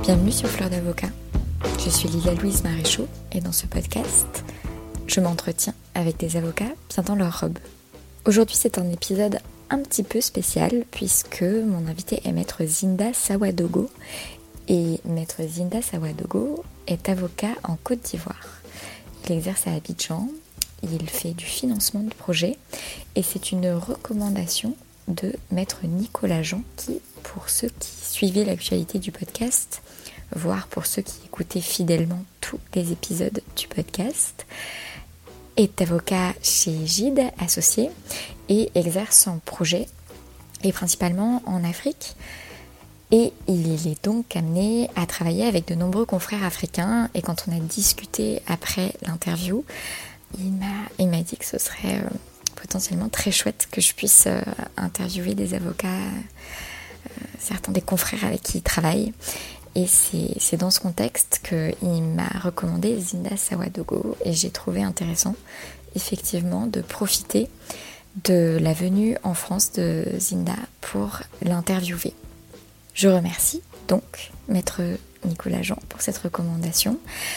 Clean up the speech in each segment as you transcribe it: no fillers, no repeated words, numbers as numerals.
Bienvenue sur Fleur d'Avocat. Je suis Lilia-Louise Maréchaux et dans ce podcast, je m'entretiens avec des avocats bien dans leur robe. Aujourd'hui, c'est un épisode un petit peu spécial puisque mon invité est Maître Zinda Sawadogo. Et Maître Zinda Sawadogo est avocat en Côte d'Ivoire. Il exerce à Abidjan, il fait du financement de projets et c'est une recommandation de Maître Nicolas Jean qui, pour ceux qui suivaient l'actualité du podcast, voire pour ceux qui écoutaient fidèlement tous les épisodes du podcast, est avocat chez Gide Associés et exerce en projet et principalement en Afrique. Et il est donc amené à travailler avec de nombreux confrères africains. Et quand on a discuté après l'interview, il m'a dit que ce serait potentiellement très chouette que je puisse interviewer des avocats, certains des confrères avec qui il travaille. Et c'est dans ce contexte qu'il m'a recommandé Zinda Sawadogo. Et j'ai trouvé intéressant, effectivement, de profiter de la venue en France de Zinda pour l'interviewer. Je remercie donc Maître Nicolas Jean pour cette recommandation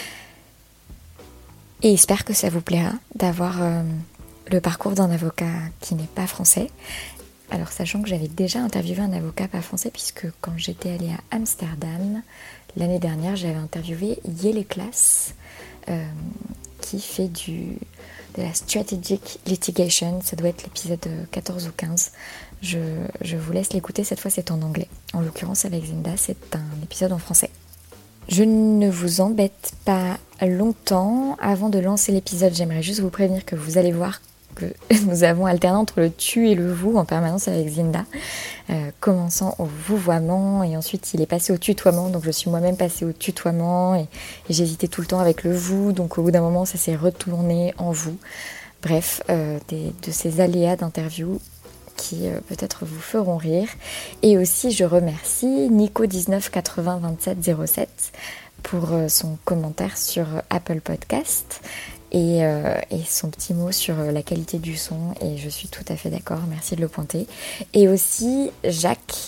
et espère que ça vous plaira d'avoir le parcours d'un avocat qui n'est pas français. Alors sachant que j'avais déjà interviewé un avocat pas français puisque quand j'étais allée à Amsterdam l'année dernière, j'avais interviewé Yele Class qui fait de la strategic litigation, ça doit être l'épisode 14 ou 15. Je vous laisse l'écouter, cette fois c'est en anglais. En l'occurrence avec Zinda, c'est un épisode en français. Je ne vous embête pas longtemps. Avant de lancer l'épisode, j'aimerais juste vous prévenir que vous allez voir que nous avons alterné entre le tu et le vous en permanence avec Zinda, commençant au vouvoiement et ensuite il est passé au tutoiement, donc je suis moi-même passée au tutoiement et j'hésitais tout le temps avec le vous, donc au bout d'un moment ça s'est retourné en vous. Bref, de ces aléas d'interview qui peut-être vous feront rire. Et aussi je remercie Nico 19802707 pour son commentaire sur Apple Podcast et son petit mot sur la qualité du son, et je suis tout à fait d'accord, merci de le pointer. Et aussi Jacques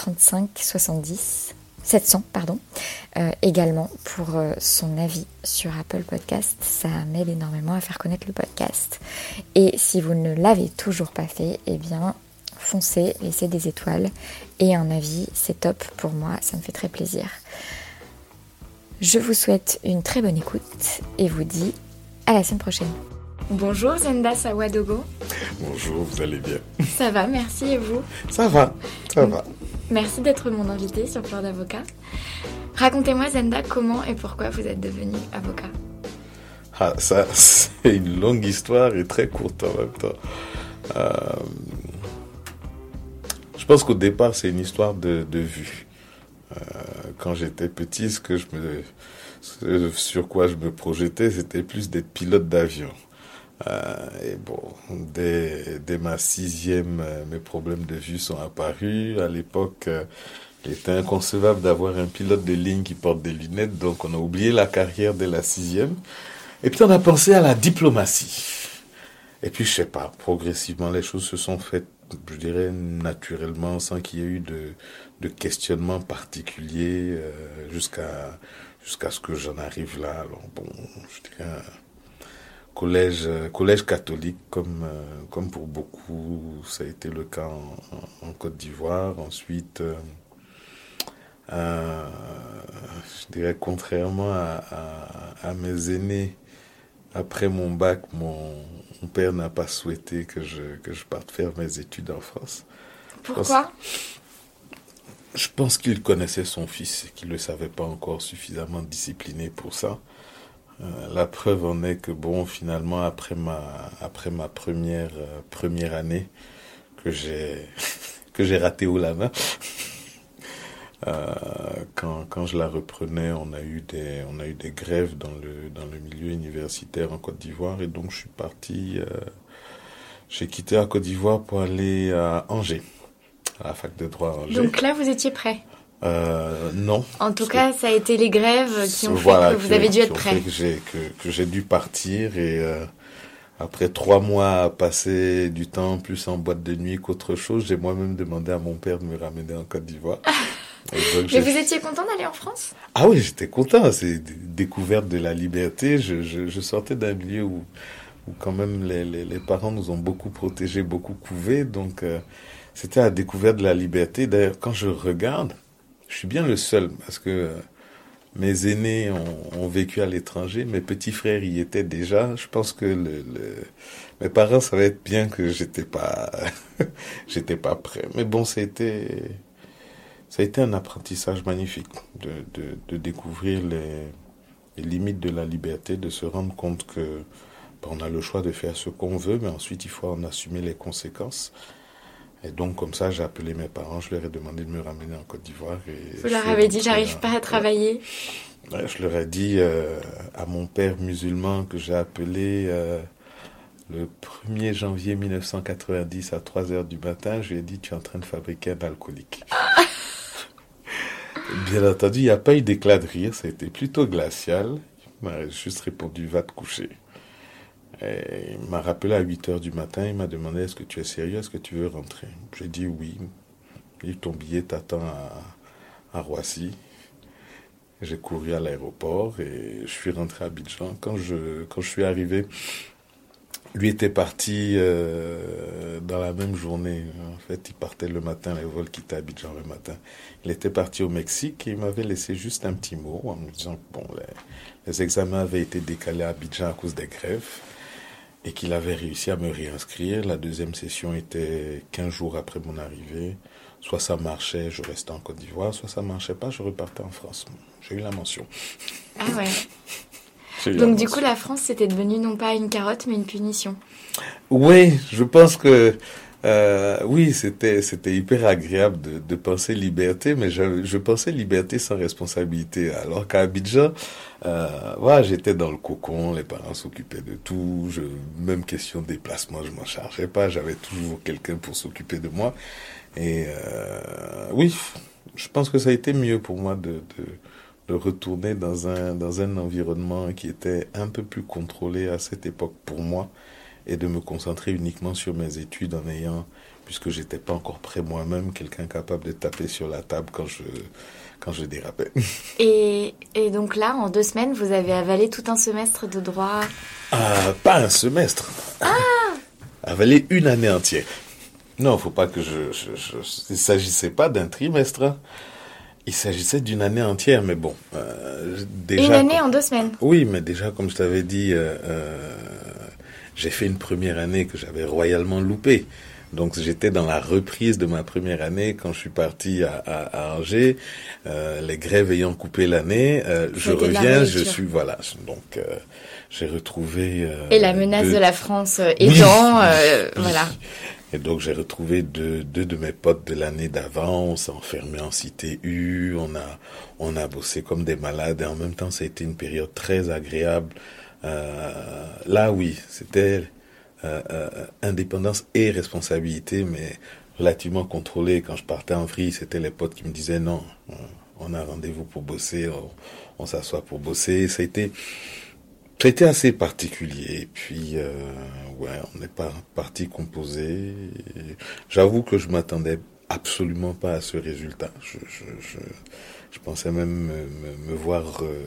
700 également pour son avis sur Apple Podcast, ça m'aide énormément à faire connaître le podcast. Et si vous ne l'avez toujours pas fait, eh bien foncez, laissez des étoiles et un avis, c'est top pour moi, ça me fait très plaisir. Je vous souhaite une très bonne écoute et vous dis à la semaine prochaine. Bonjour Zinda Sawadogo. Bonjour, vous allez bien? Ça va, merci, et vous? Ça va. Merci d'être mon invité sur Fleur d'Avocat. Racontez-moi Zinda, comment et pourquoi vous êtes devenu avocat? Ça, c'est une longue histoire et très courte en même temps. Je pense qu'au départ, c'est une histoire de vue. Quand j'étais petit, sur quoi je me projetais, c'était plus d'être pilote d'avion. Et bon, dès ma 6e, mes problèmes de vue sont apparus. À l'époque, il était inconcevable d'avoir un pilote de ligne qui porte des lunettes, donc on a oublié la carrière dès la 6e. Et puis on a pensé à la diplomatie. Et puis je sais pas, progressivement les choses se sont faites, je dirais naturellement, sans qu'il y ait eu de questionnement particulier jusqu'à ce que j'en arrive là. Alors bon, je dirais collège catholique comme pour beaucoup, ça a été le cas en Côte d'Ivoire. Ensuite, je dirais contrairement à mes aînés, après mon bac, mon père n'a pas souhaité que je parte faire mes études en France. Pourquoi? Je pense qu'il connaissait son fils et qu'il ne le savait pas encore suffisamment discipliné pour ça. La preuve en est que bon, finalement, après ma première année que j'ai raté haut la main, quand je la reprenais, on a eu des grèves dans le milieu universitaire en Côte d'Ivoire, et donc je suis parti. J'ai quitté la Côte d'Ivoire pour aller à Angers, à la fac de droit à Angers. Donc là, vous étiez prêt? Non. En tout cas, ça a été les grèves qui ont fait que vous avez dû être prêt. Que j'ai dû partir, et après 3 mois à passer du temps plus en boîte de nuit qu'autre chose, j'ai moi-même demandé à mon père de me ramener en Côte d'Ivoire. Et donc, Mais vous étiez content d'aller en France? ah oui, j'étais content. C'est découverte de la liberté. Je sortais d'un milieu où quand même les parents nous ont beaucoup protégés, beaucoup couvés. Donc c'était la découverte de la liberté. D'ailleurs, quand je regarde, je suis bien le seul parce que mes aînés ont vécu à l'étranger, mes petits frères y étaient déjà. Je pense que mes parents savaient bien que j'étais pas j'étais pas prêt. Mais bon, ça a été un apprentissage magnifique de découvrir les limites de la liberté, de se rendre compte que on a le choix de faire ce qu'on veut, mais ensuite il faut en assumer les conséquences. Et donc comme ça, j'ai appelé mes parents, je leur ai demandé de me ramener en Côte d'Ivoire. Et vous leur avez dit, j'arrive pas à travailler. Ouais, je leur ai dit à mon père musulman que j'ai appelé le 1er janvier 1990 à 3 heures du matin, je lui ai dit, tu es en train de fabriquer un alcoolique. Bien entendu, il n'y a pas eu d'éclat de rire, ça a été plutôt glacial. Il m'a juste répondu, va te coucher. Et il m'a rappelé à 8 heures du matin, il m'a demandé, est-ce que tu es sérieux, est-ce que tu veux rentrer? J'ai dit oui. Il dit, ton billet t'attend à Roissy. J'ai couru à l'aéroport et je suis rentré à Abidjan. Quand je suis arrivé, lui était parti dans la même journée. En fait, il partait le matin, les vols quittaient Abidjan le matin. Il était parti au Mexique et il m'avait laissé juste un petit mot en me disant que bon, les examens avaient été décalés à Abidjan à cause des grèves et qu'il avait réussi à me réinscrire. La deuxième session était 15 jours après mon arrivée. Soit ça marchait, je restais en Côte d'Ivoire, soit ça marchait pas, je repartais en France. J'ai eu la mention. Ah ouais. Donc du coup, la France, c'était devenu non pas une carotte, mais une punition. Oui, je pense que oui, c'était hyper agréable de penser liberté, mais je pensais liberté sans responsabilité. Alors qu'à Abidjan, voilà, j'étais dans le cocon, les parents s'occupaient de tout, même question de déplacement, je m'en chargeais pas, j'avais toujours quelqu'un pour s'occuper de moi. Et oui, je pense que ça a été mieux pour moi de retourner dans un environnement qui était un peu plus contrôlé à cette époque pour moi et de me concentrer uniquement sur mes études en ayant, puisque j'étais pas encore prêt moi-même, quelqu'un capable de taper sur la table quand je dérapais. Et donc là, en 2 semaines, vous avez avalé tout un semestre de droit? Pas un semestre. Avalé une année entière. Non, faut pas que il s'agissait pas d'un trimestre. Hein. Il s'agissait d'une année entière, mais bon. Déjà, une année en 2 semaines? Oui, mais déjà, comme je t'avais dit, j'ai fait une première année que j'avais royalement loupée. Donc j'étais dans la reprise de ma première année quand je suis parti à Angers, les grèves ayant coupé l'année, je reviens, je suis voilà. Donc j'ai retrouvé et la menace de la France aidant, voilà. Et donc j'ai retrouvé deux de mes potes de l'année d'avant, on s'est enfermés en cité U, on a bossé comme des malades et en même temps ça a été une période très agréable. Là oui, c'était indépendance et responsabilité, mais relativement contrôlée. Quand je partais en vrille, c'était les potes qui me disaient non, on a rendez-vous pour bosser, on s'assoit pour bosser. Ça a été assez particulier. Et puis, ouais, on n'est pas parti composer. J'avoue que je m'attendais absolument pas à ce résultat. Je pensais même me voir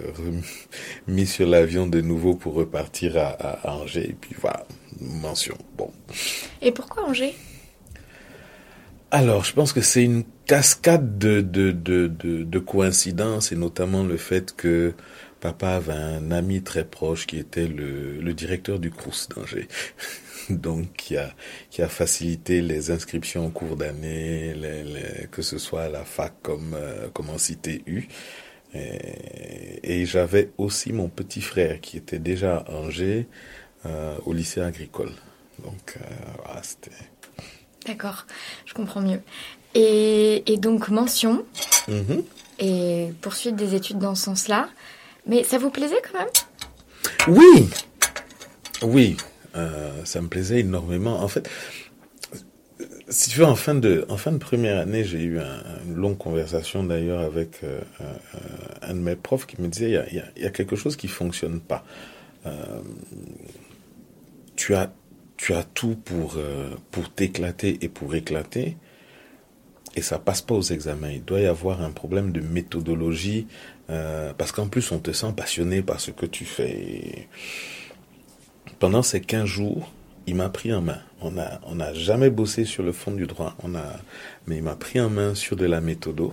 mis sur l'avion de nouveau pour repartir à Angers. Et puis voilà, mention. Bon. Et pourquoi Angers? Alors, je pense que c'est une cascade de coïncidences et notamment le fait que papa avait un ami très proche qui était le directeur du Crous d'Angers. Donc, qui a facilité les inscriptions en cours d'année, que ce soit à la fac comme en cité U. Et j'avais aussi mon petit frère qui était déjà à Angers, au lycée agricole. Donc, voilà, c'était... D'accord, je comprends mieux. Et donc, mention, et poursuite des études dans ce sens-là. Mais ça vous plaisait quand même? Oui, ça me plaisait énormément. En fait, si tu veux, en fin de première année, j'ai eu une longue conversation d'ailleurs avec un de mes profs qui me disait il y a quelque chose qui fonctionne pas. tu as tout pour t'éclater et pour éclater, et ça passe pas aux examens. Il doit y avoir un problème de méthodologie, parce qu'en plus, on te sent passionné par ce que tu fais. Et pendant ces 15 jours, il m'a pris en main. On n'a jamais bossé sur le fond du droit, mais il m'a pris en main sur de la méthodo.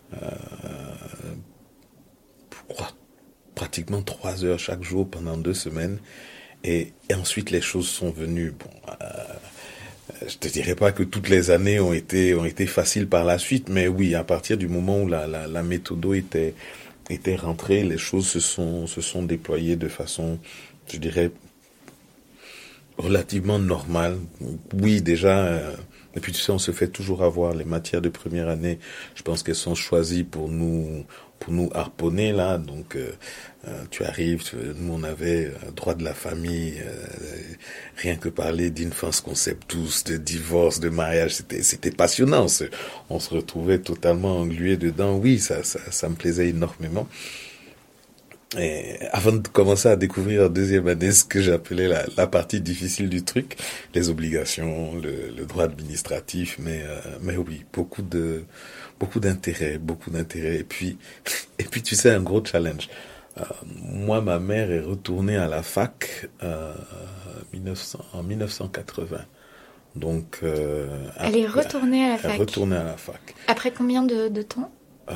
Je crois, pratiquement 3 heures chaque jour pendant 2 semaines. Et ensuite, les choses sont venues. Bon, je te dirais pas que toutes les années ont été faciles par la suite, mais oui, à partir du moment où la méthodo était rentrée, les choses se sont déployées de façon, je dirais, relativement normale. Oui, déjà, et puis tu sais, on se fait toujours avoir les matières de première année. Je pense qu'elles sont choisies pour nous harponner là. Donc tu arrives, nous on avait droit de la famille, rien que parler d'infance conceptus, de divorce, de mariage, c'était passionnant. On se retrouvait totalement englué dedans. Oui, ça me plaisait énormément. Et avant de commencer à découvrir en deuxième année ce que j'appelais la partie difficile du truc, les obligations, le droit administratif, mais oui, beaucoup d'intérêt. Et puis tu sais, un gros challenge. Moi, ma mère est retournée à la fac en 1980. Donc, elle est retournée à la fac. Elle est retournée à la fac. Après combien de temps?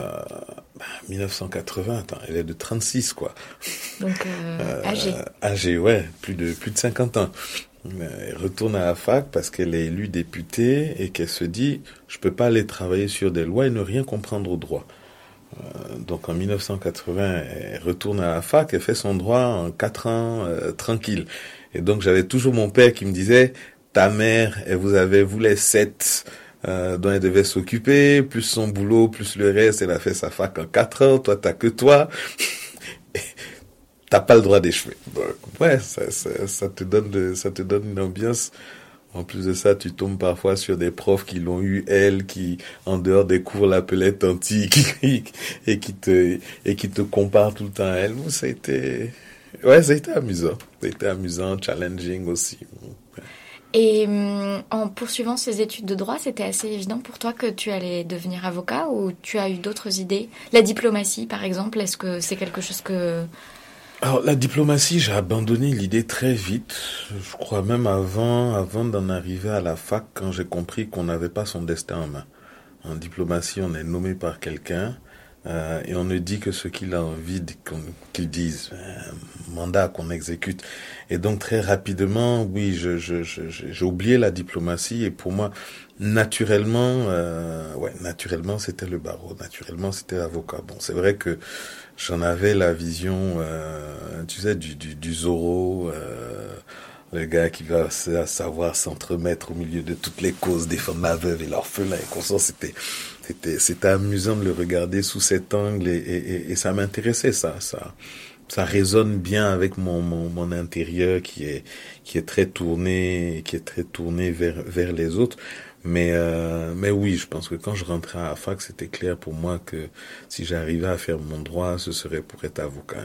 1980, attends, elle est de 36, quoi. Donc, âgée. Âgée, ouais, plus de 50 ans. Elle retourne à la fac parce qu'elle est élue députée et qu'elle se dit, je peux pas aller travailler sur des lois et ne rien comprendre au droit. Donc en 1980, elle retourne à la fac, elle fait son droit en 4 ans, tranquille. Et donc j'avais toujours mon père qui me disait, ta mère, elle vous avez, vous les 7... dont elle devait s'occuper, plus son boulot, plus le reste, elle a fait sa fac en 4 ans, toi t'as que toi, t'as pas le droit d'échouer. Donc, ouais, ça te donne une ambiance. En plus de ça, tu tombes parfois sur des profs qui l'ont eu, elle, qui, en dehors des cours, l'appelaient tanti, et qui te comparent tout le temps à elle. Ça a été amusant. Ça a été amusant, challenging aussi. Et en poursuivant ces études de droit, c'était assez évident pour toi que tu allais devenir avocat ou tu as eu d'autres idées? La diplomatie, par exemple, est-ce que c'est quelque chose que... Alors, la diplomatie, j'ai abandonné l'idée très vite. Je crois même avant d'en arriver à la fac, quand j'ai compris qu'on n'avait pas son destin en main. En diplomatie, on est nommé par quelqu'un et on ne dit que ce qu'il a envie qu'il dise. Un mandat qu'on exécute. Et donc, très rapidement, oui, j'ai oublié la diplomatie et pour moi, naturellement, c'était le barreau. Naturellement, c'était l'avocat. Bon, c'est vrai que j'en avais la vision, tu sais, du Zorro, le gars qui va savoir s'entremettre au milieu de toutes les causes, défendre la veuve et l'orphelin et consort. C'était amusant de le regarder sous cet angle et ça m'intéressait, ça résonne bien avec mon intérieur qui est très tourné vers les autres. Mais oui, je pense que quand je rentrais à la fac, c'était clair pour moi que si j'arrivais à faire mon droit, ce serait pour être avocat.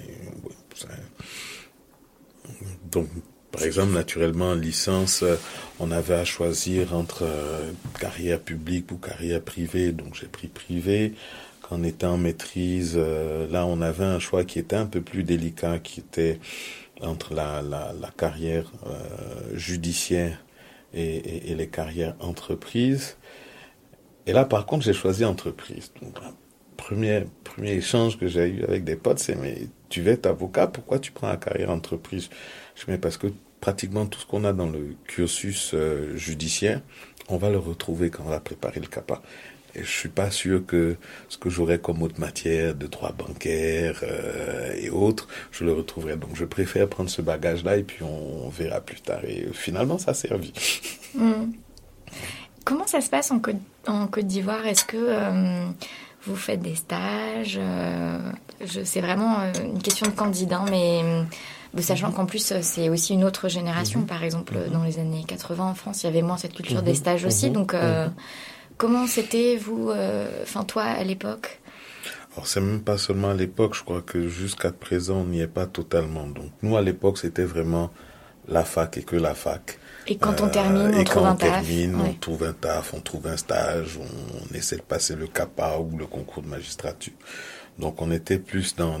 Donc, par exemple, naturellement, en licence, on avait à choisir entre carrière publique ou carrière privée. Donc, j'ai pris privé. Qu'en étant en maîtrise, là, on avait un choix qui était un peu plus délicat, qui était entre la carrière judiciaire et les carrières entreprises. Et là, par contre, j'ai choisi entreprise. Donc, premier échange que j'ai eu avec des potes, c'est mais tu veux être avocat, pourquoi tu prends la carrière entreprise? Je dis mais parce que pratiquement tout ce qu'on a dans le cursus judiciaire, on va le retrouver quand on va préparer le CAPA. Et je suis pas sûr que ce que j'aurais comme autre matière de droit bancaire et autres, je le retrouverai. Donc je préfère prendre ce bagage-là et puis on verra plus tard. Et finalement, ça a servi. Comment ça se passe en Côte d'Ivoire? Est-ce que vous faites des stages? C'est vraiment une question de candidat, mais sachant qu'en plus, c'est aussi une autre génération. Par exemple, dans les années 80 en France, il y avait moins cette culture des stages aussi. Donc, comment c'était, vous, toi, à l'époque? Alors, c'est même pas seulement à l'époque. Je crois que jusqu'à présent, on n'y est pas totalement. Donc, nous, à l'époque, c'était vraiment la fac et que la fac. Et quand on termine, on trouve un taf. On trouve un taf, on trouve un stage, on essaie de passer le CAPA ou le concours de magistrature. Donc on était plus dans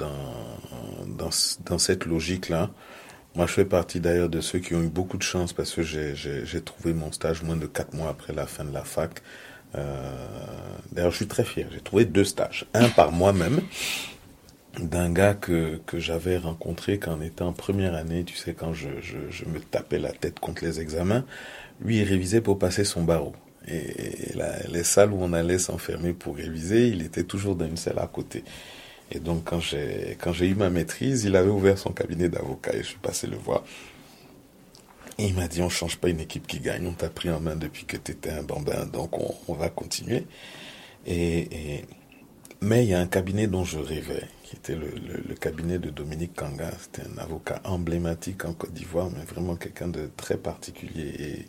cette logique-là. Moi, je fais partie d'ailleurs de ceux qui ont eu beaucoup de chance parce que j'ai trouvé mon stage moins de 4 mois après la fin de la fac. D'ailleurs, je suis très fier. J'ai trouvé 2 stages. Un par moi-même, d'un gars que j'avais rencontré quand on était en première année. Tu sais, quand je me tapais la tête contre les examens. Lui, il révisait pour passer son barreau. Et les salles où on allait s'enfermer pour réviser, il était toujours dans une salle à côté. Et donc, quand j'ai eu ma maîtrise, il avait ouvert son cabinet d'avocat et je suis passé le voir. Et il m'a dit, on change pas une équipe qui gagne, on t'a pris en main depuis que tu étais un bambin, donc on va continuer. Mais il y a un cabinet dont je rêvais, qui était le cabinet de Dominique Kanga. C'était un avocat emblématique en Côte d'Ivoire, mais vraiment quelqu'un de très particulier. Et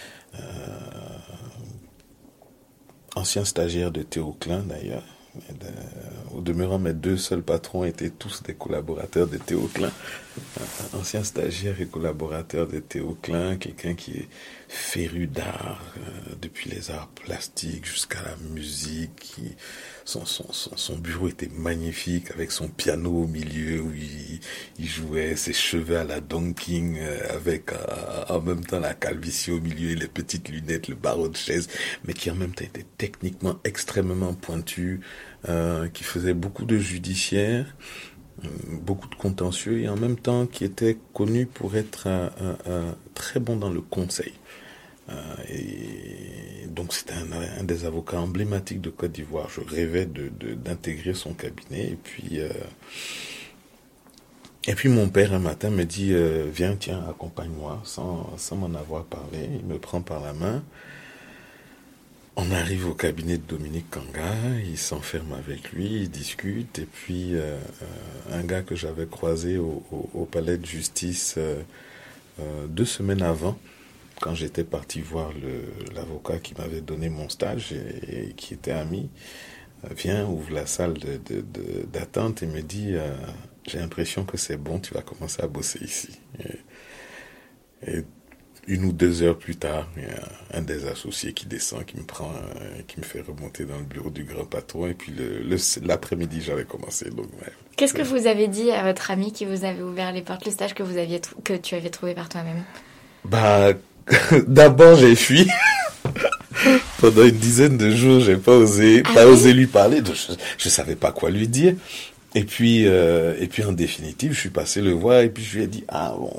ancien stagiaire de Théo Klein d'ailleurs. Au demeurant, mes 2 seuls patrons étaient tous des collaborateurs de Théo Klein. Ancien stagiaire et collaborateur de Théo Klein, quelqu'un qui est féru d'art, depuis les arts plastiques jusqu'à la musique. Son bureau était magnifique avec son piano au milieu où il jouait, ses cheveux à la Don King avec en même temps la calvitie au milieu et les petites lunettes, le barreau de chaise, mais qui en même temps était techniquement extrêmement pointu, qui faisait beaucoup de judiciaire, beaucoup de contentieux et en même temps qui était connu pour être très bon dans le conseil. Et donc c'était un des avocats emblématiques de Côte d'Ivoire. Je rêvais d'intégrer son cabinet et puis mon père un matin me dit viens, tiens, accompagne-moi sans m'en avoir parlé. Il me prend par la main. On arrive au cabinet de Dominique Kanga, il s'enferme avec lui, il discute et puis un gars que j'avais croisé au palais de justice 2 semaines avant, quand j'étais parti voir l'avocat qui m'avait donné mon stage et qui était ami, vient, ouvre la salle d'attente et me dit j'ai l'impression que c'est bon, tu vas commencer à bosser ici. Et 1 ou 2 heures plus tard, il y a un des associés qui descend, qui me prend, qui me fait remonter dans le bureau du grand patron et puis l'après-midi j'avais commencé. Donc, ouais. Qu'est-ce que vous avez dit à votre ami qui vous avait ouvert les portes, le stage que tu avais trouvé par toi-même? D'abord j'ai fui. Pendant une dizaine de jours, j'ai pas osé lui parler. Je savais pas quoi lui dire. Et puis en définitive, je suis passé le voir et puis je lui ai dit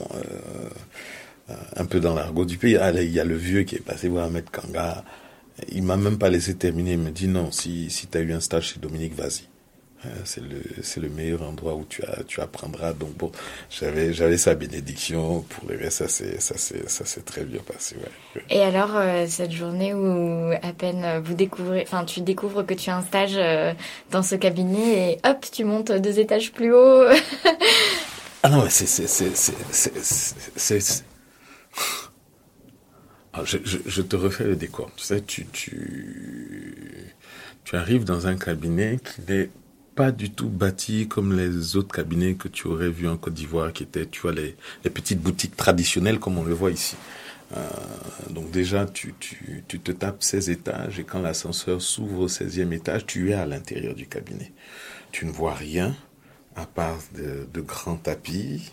un peu dans l'argot du pays, il y a le vieux qui est passé voir Ahmed Kanga. Il m'a même pas laissé terminer. Il me dit non, si tu as eu un stage chez Dominique, vas-y. C'est le meilleur endroit où tu apprendras. Donc bon, j'avais sa bénédiction. Pour le reste, ça s'est très bien passé. Ouais. Et alors, cette journée où à peine tu découvres que tu as un stage dans ce cabinet et hop, tu montes 2 étages plus haut. Ah non, je te refais le décor. Tu sais, tu arrives dans un cabinet qui n'est pas du tout bâti comme les autres cabinets que tu aurais vus en Côte d'Ivoire, qui étaient, tu vois, les petites boutiques traditionnelles comme on le voit ici. Donc déjà, tu te tapes 16 étages et quand l'ascenseur s'ouvre au 16e étage, tu es à l'intérieur du cabinet. Tu ne vois rien à part de grands tapis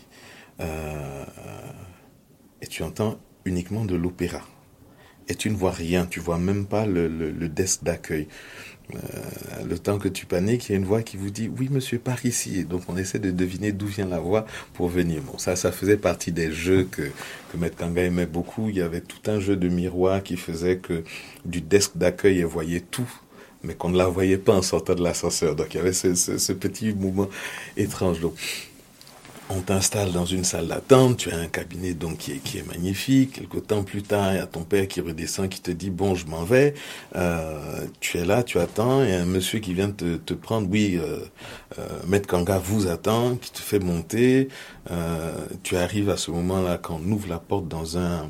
et tu entends uniquement de l'opéra. Et tu ne vois rien, tu vois même pas le desk d'accueil. Le temps que tu paniques, il y a une voix qui vous dit « Oui, monsieur, par ici ». Et donc, on essaie de deviner d'où vient la voix pour venir. Bon, ça faisait partie des jeux que Maître Kanga aimait beaucoup. Il y avait tout un jeu de miroir qui faisait que du desk d'accueil, elle voyait tout, mais qu'on ne la voyait pas en sortant de l'ascenseur. Donc, il y avait ce petit mouvement étrange. Donc, on t'installe dans une salle d'attente, tu as un cabinet donc qui est magnifique. Quelque temps plus tard, il y a ton père qui redescend, qui te dit bon, je m'en vais. Tu es là, tu attends, il y a un monsieur qui vient te prendre. Oui, Maître Kanga vous attend, qui te fait monter. Tu arrives à ce moment-là quand on ouvre la porte dans un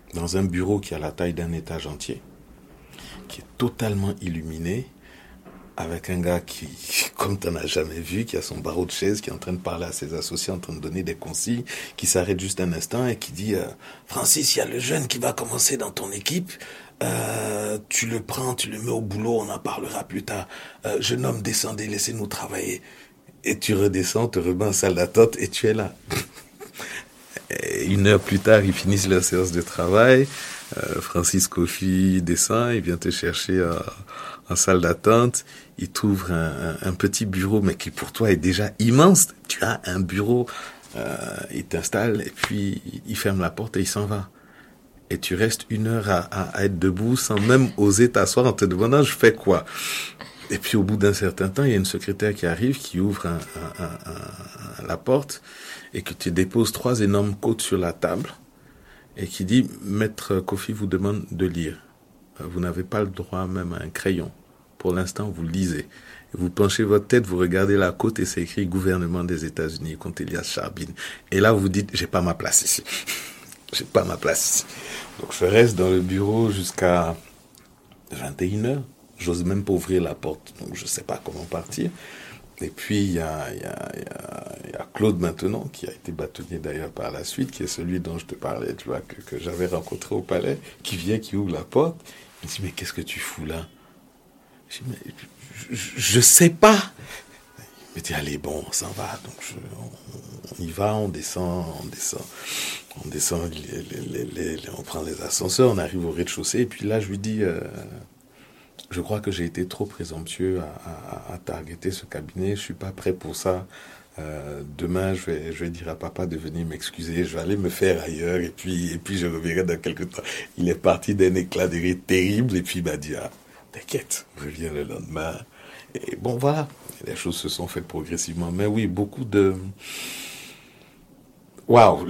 bureau qui a la taille d'un étage entier, qui est totalement illuminé. avec un gars qui, comme tu n'en as jamais vu, qui a son barreau de chaise, qui est en train de parler à ses associés, en train de donner des consignes, qui s'arrête juste un instant et qui dit Francis, il y a le jeune qui va commencer dans ton équipe, tu le prends, tu le mets au boulot, on en parlera plus tard. Jeune homme, descendez, laissez-nous travailler. Et tu redescends, te remets en salle d'attente et tu es là. Et 1 heure plus tard, ils finissent leur séance de travail. Francis Kofi descend, il vient te chercher en salle d'attente. Il t'ouvre un petit bureau, mais qui pour toi est déjà immense. Tu as un bureau, il t'installe et puis il ferme la porte et il s'en va. Et tu restes 1 heure à être debout sans même oser t'asseoir en te demandant je fais quoi. Et puis au bout d'un certain temps, il y a une secrétaire qui arrive, qui ouvre la porte et qui te dépose 3 énormes côtes sur la table et qui dit Maître Kofi vous demande de lire. Vous n'avez pas le droit même à un crayon. Pour l'instant, vous lisez. Vous penchez votre tête, vous regardez la côte et c'est écrit gouvernement des États-Unis contre Elias Charbin. Et là, vous dites j'ai pas ma place ici. J'ai pas ma place ici. Donc je reste dans le bureau jusqu'à 21h. J'ose même pas ouvrir la porte, donc je sais pas comment partir. Et puis il y a Claude maintenant, qui a été bâtonnier d'ailleurs par la suite, qui est celui dont je te parlais, tu vois, que j'avais rencontré au palais, qui vient, qui ouvre la porte. Il me dit mais qu'est-ce que tu fous là? Je dis mais je sais pas. Il me dit allez bon, on s'en va. Donc on y va, on descend, on prend les ascenseurs, on arrive au rez-de-chaussée. Et puis là je lui dis je crois que j'ai été trop présomptueux à targeter ce cabinet. Je suis pas prêt pour ça. Demain, je vais dire à papa de venir m'excuser. Je vais aller me faire ailleurs et puis je reviendrai dans quelques temps. Il est parti d'un éclat de rire terrible et puis il m'a dit t'inquiète, reviens le lendemain. Et bon voilà, les choses se sont faites progressivement. Mais oui, beaucoup de waouh.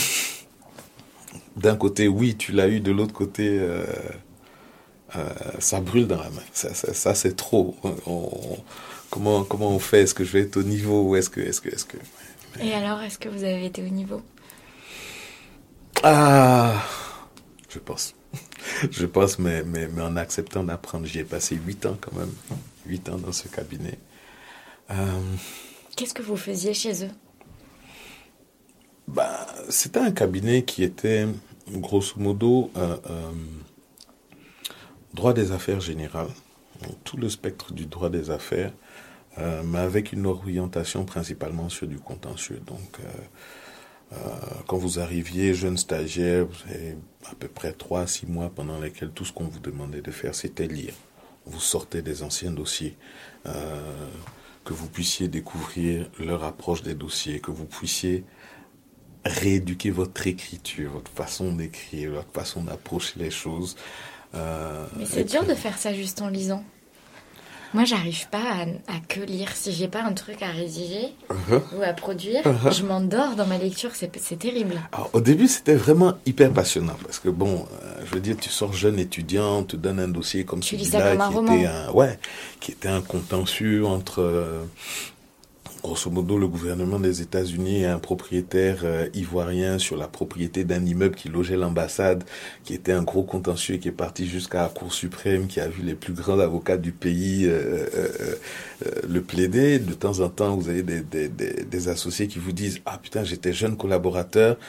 D'un côté, oui, tu l'as eu. De l'autre côté. Ça brûle dans la main. Ça c'est trop. Comment on fait? Est-ce que je vais être au niveau ou est-ce que... Et alors, est-ce que vous avez été au niveau? Je pense. Je pense, mais en acceptant d'apprendre. J'y ai passé 8 ans quand même. 8 ans dans ce cabinet. Qu'est-ce que vous faisiez chez eux? C'était un cabinet qui était, grosso modo... droit des affaires général, tout le spectre du droit des affaires, mais avec une orientation principalement sur du contentieux. Donc, quand vous arriviez jeune stagiaire, vous avez à peu près 3 à 6 mois pendant lesquels tout ce qu'on vous demandait de faire, c'était lire. Vous sortez des anciens dossiers, que vous puissiez découvrir leur approche des dossiers, que vous puissiez rééduquer votre écriture, votre façon d'écrire, votre façon d'approcher les choses. Mais c'est dur de faire ça juste en lisant. Moi, j'arrive pas à que lire. Si j'ai pas un truc à rédiger ou à produire, je m'endors dans ma lecture. C'est terrible. Alors, au début, c'était vraiment hyper passionnant parce que je veux dire, tu sors jeune étudiant, on te donne un dossier comme celui-là qui était un contentieux entre grosso modo, le gouvernement des États-Unis est un propriétaire ivoirien sur la propriété d'un immeuble qui logeait l'ambassade, qui était un gros contentieux et qui est parti jusqu'à la Cour suprême, qui a vu les plus grands avocats du pays le plaider. De temps en temps, vous avez des associés qui vous disent « Ah putain, j'étais jeune collaborateur,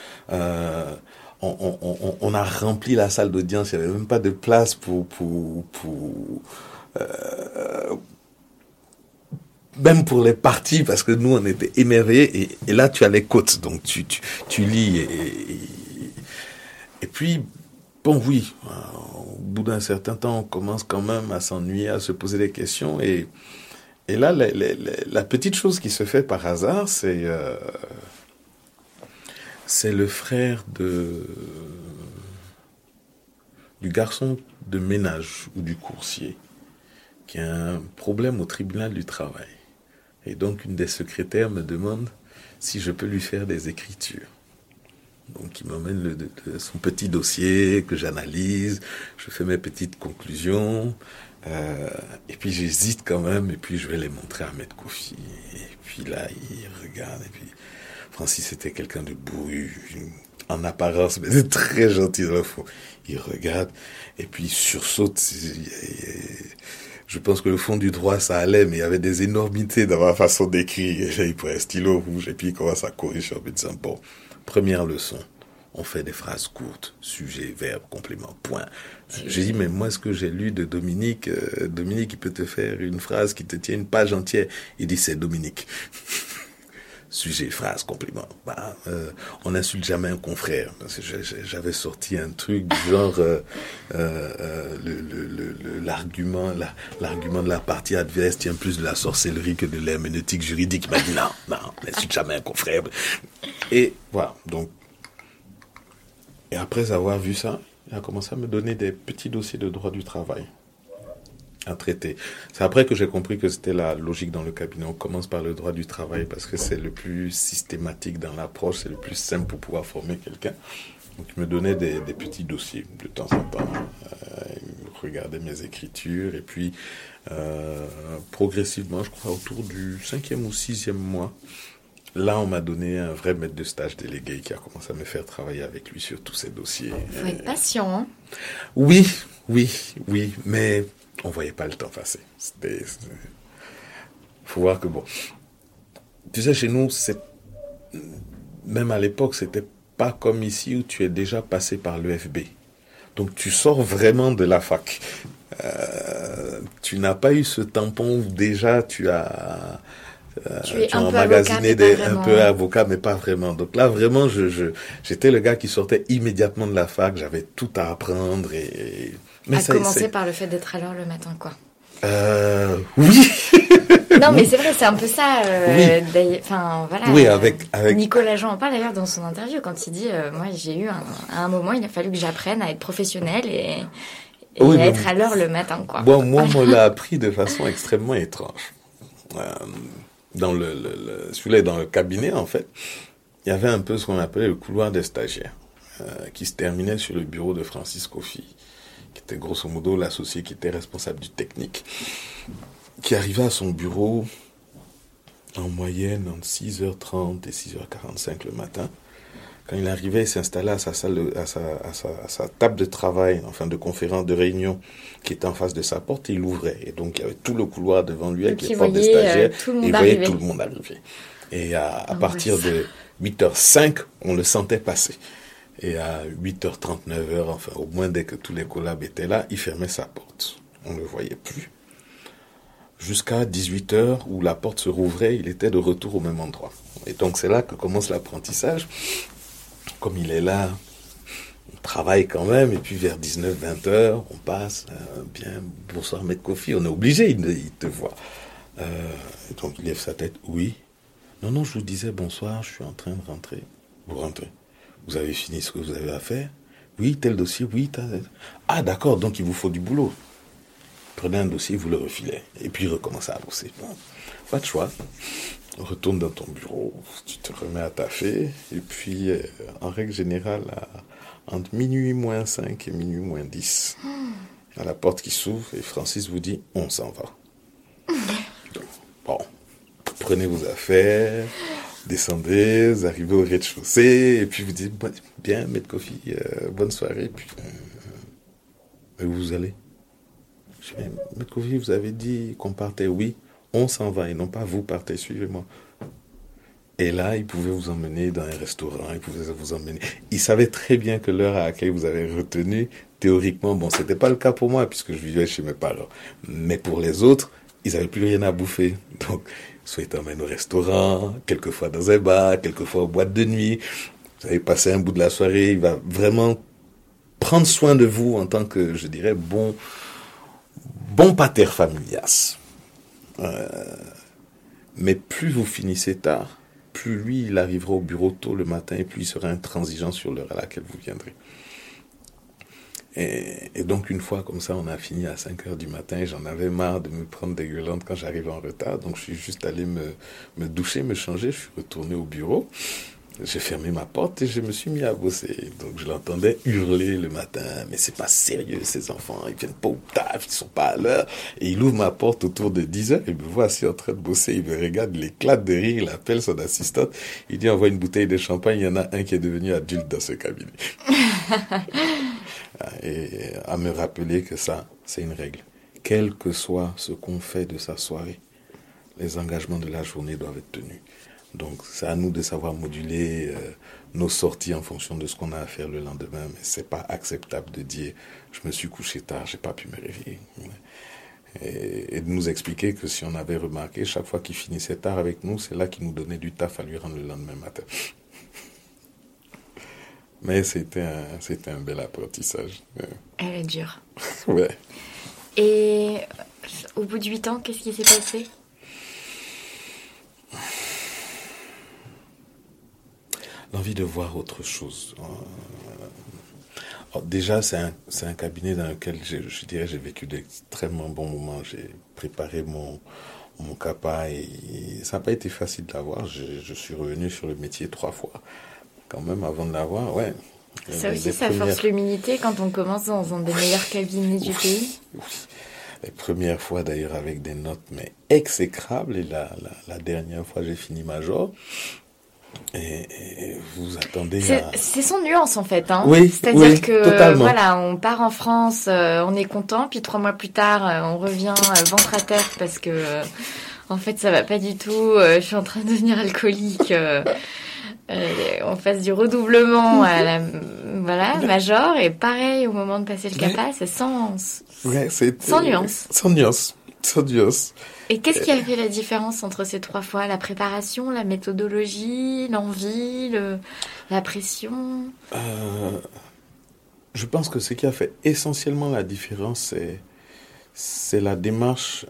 on a rempli la salle d'audience, il n'y avait même pas de place même pour les parties, parce que nous, on était émerveillés, et là, tu as les côtes, donc tu lis, et puis, bon, oui, au bout d'un certain temps, on commence quand même à s'ennuyer, à se poser des questions, et là, la petite chose qui se fait par hasard, c'est le frère du garçon de ménage, ou du coursier, qui a un problème au tribunal du travail. Et donc, une des secrétaires me demande si je peux lui faire des écritures. Donc, il m'emmène son petit dossier que j'analyse, je fais mes petites conclusions, et puis j'hésite quand même, et puis je vais les montrer à Maître Kofi. Et puis là, il regarde, et puis Francis était quelqu'un de bourru, en apparence, mais c'est très gentil dans le fond. Il regarde, et puis il sursaute. Je pense que le fond du droit, ça allait, mais il y avait des énormités dans ma façon d'écrire. J'ai pris un stylo rouge et puis il commence à corriger en me disant, bon, première leçon, on fait des phrases courtes, sujet, verbe, complément, point. J'ai dit, mais moi, ce que j'ai lu de Dominique, Dominique, il peut te faire une phrase qui te tient une page entière. Il dit, c'est Dominique. Sujet, phrase, complément. On n'insulte jamais un confrère. Parce que j'avais sorti un truc du genre l'argument de la partie adverse tient plus de la sorcellerie que de l'herméneutique juridique. Il m'a dit non, n'insulte jamais un confrère. Et voilà, donc. Et après avoir vu ça, il a commencé à me donner des petits dossiers de droit du travail à traiter. C'est après que j'ai compris que c'était la logique dans le cabinet. On commence par le droit du travail parce que c'est le plus systématique dans l'approche, c'est le plus simple pour pouvoir former quelqu'un. Donc il me donnait des petits dossiers de temps en temps. Il regardait mes écritures et puis progressivement, je crois autour du 5e ou 6e mois, là on m'a donné un vrai maître de stage délégué qui a commencé à me faire travailler avec lui sur tous ces dossiers. Faut être patient, hein? Oui, mais on voyait pas le temps passer. Faut voir que bon. Tu sais, chez nous, même à l'époque, c'était pas comme ici où tu es déjà passé par l'EFB. Donc tu sors vraiment de la fac. Tu n'as pas eu ce tampon où déjà tu as emmagasiné un peu avocat, mais pas vraiment. Donc là, vraiment, j'étais le gars qui sortait immédiatement de la fac. J'avais tout à apprendre Mais à commencer par le fait d'être à l'heure le matin, quoi. Oui. Non, mais c'est vrai, c'est un peu ça. Oui. Enfin, voilà. Oui, avec Nicolas Jean en parle d'ailleurs dans son interview quand il dit, moi, j'ai eu à un moment, il a fallu que j'apprenne à être professionnel et à être à l'heure le matin, quoi. Bon, moi, on l'a appris de façon extrêmement étrange. Dans dans le cabinet, en fait, il y avait un peu ce qu'on appelait le couloir des stagiaires, qui se terminait sur le bureau de Francis Kofi, qui était grosso modo l'associé qui était responsable du technique, qui arrivait à son bureau en moyenne entre 6h30 et 6h45 le matin. Quand il arrivait, il s'installait à sa salle, à sa table de travail, enfin de conférence, de réunion, qui était en face de sa porte, et il ouvrait. Et donc, il y avait tout le couloir devant lui avec les portes des stagiaires, et il voyait tout le monde arriver. Et à partir de 8h05, on le sentait passer. Et à 8h30, 9h, enfin, au moins dès que tous les collabs étaient là, il fermait sa porte. On ne le voyait plus. Jusqu'à 18h, où la porte se rouvrait, il était de retour au même endroit. Et donc, c'est là que commence l'apprentissage. Comme il est là, on travaille quand même, et puis vers 19-20h, on passe, bien, bonsoir Maître Kofi, on est obligé, il te voit. Donc il lève sa tête, oui. Non, je vous disais bonsoir, je suis en train de rentrer. Vous rentrez. Vous avez fini ce que vous avez à faire? Oui, tel dossier, oui. Ah d'accord, donc il vous faut du boulot. Prenez un dossier, vous le refilez. Et puis recommencez à bosser. Bon, pas de choix. Retourne dans ton bureau, tu te remets à taffer, et puis en règle générale, entre minuit moins 5 et minuit moins 10, à la porte qui s'ouvre, et Francis vous dit, on s'en va. Donc, bon, prenez vos affaires, descendez, vous arrivez au rez-de-chaussée, et puis vous dites, bien, Maître Kofi, bonne soirée, et puis, où vous allez? Je dis, Maître Kofi, vous avez dit qu'on partait, oui. On s'en va et non pas vous partez, suivez-moi. Et là, il pouvait vous emmener dans un restaurant, il pouvait vous emmener. Il savait très bien que l'heure à laquelle vous avez retenu, théoriquement, bon, c'était pas le cas pour moi puisque je vivais chez mes parents. Mais pour les autres, ils avaient plus rien à bouffer. Donc, soit ils t'emmènent au restaurant, quelquefois dans un bar, quelquefois aux boîtes de nuit. Vous avez passé un bout de la soirée, il va vraiment prendre soin de vous en tant que, je dirais, bon pater familias. Mais plus vous finissez tard, plus lui, il arrivera au bureau tôt le matin et plus il sera intransigeant sur l'heure à laquelle vous viendrez. Et donc, une fois comme ça, on a fini à 5h du matin et j'en avais marre de me prendre des gueulantes quand j'arrivais en retard. Donc, je suis juste allé me doucher, me changer. Je suis retourné au bureau. J'ai fermé ma porte et je me suis mis à bosser. Donc, je l'entendais hurler le matin. Mais c'est pas sérieux, ces enfants. Ils viennent pas au taf, ils sont pas à l'heure. Et il ouvre ma porte autour de 10h. Il me voit assis en train de bosser. Il me regarde, il éclate de rire. Il appelle son assistante. Il dit, envoie une bouteille de champagne. Il y en a un qui est devenu adulte dans ce cabinet. Et à me rappeler que ça, c'est une règle. quel que soit ce qu'on fait de sa soirée, les engagements de la journée doivent être tenus. Donc, c'est à nous de savoir moduler nos sorties en fonction de ce qu'on a à faire le lendemain. Mais c'est pas acceptable de dire « je me suis couché tard, j'ai pas pu me réveiller ». Et de nous expliquer que si on avait remarqué, chaque fois qu'il finissait tard avec nous, c'est là qu'il nous donnait du taf à lui rendre le lendemain matin. Mais c'était un bel apprentissage. Elle est dure. Ouais. Et au bout de 8 ans, qu'est-ce qui s'est passé? L'envie de voir autre chose. Alors déjà, c'est un cabinet dans lequel je dirais j'ai vécu d'extrêmement bons moments. J'ai préparé mon CAPA et ça n'a pas été facile de l'avoir. Je suis revenu sur le métier 3 fois. Quand même, avant de l'avoir, ouais. Ça aussi, ça force l'humilité quand on commence dans un des meilleurs cabinets du pays. Oui. Les premières fois d'ailleurs avec des notes mais exécrables et la dernière fois j'ai fini major. Et vous attendez c'est son nuance en fait, hein. Oui, c'est-à-dire oui, que totalement. Voilà, on part en France, on est content, puis 3 mois plus tard, on revient ventre à terre parce que en fait ça va pas du tout. Je suis en train de devenir alcoolique. On fasse du redoublement à la major et pareil au moment de passer le CAPA, c'est sans nuance. Sans nuance. Et qu'est-ce qui a fait la différence entre ces 3 fois? La préparation, la méthodologie, l'envie, la pression? Je pense que ce qui a fait essentiellement la différence, c'est la démarche.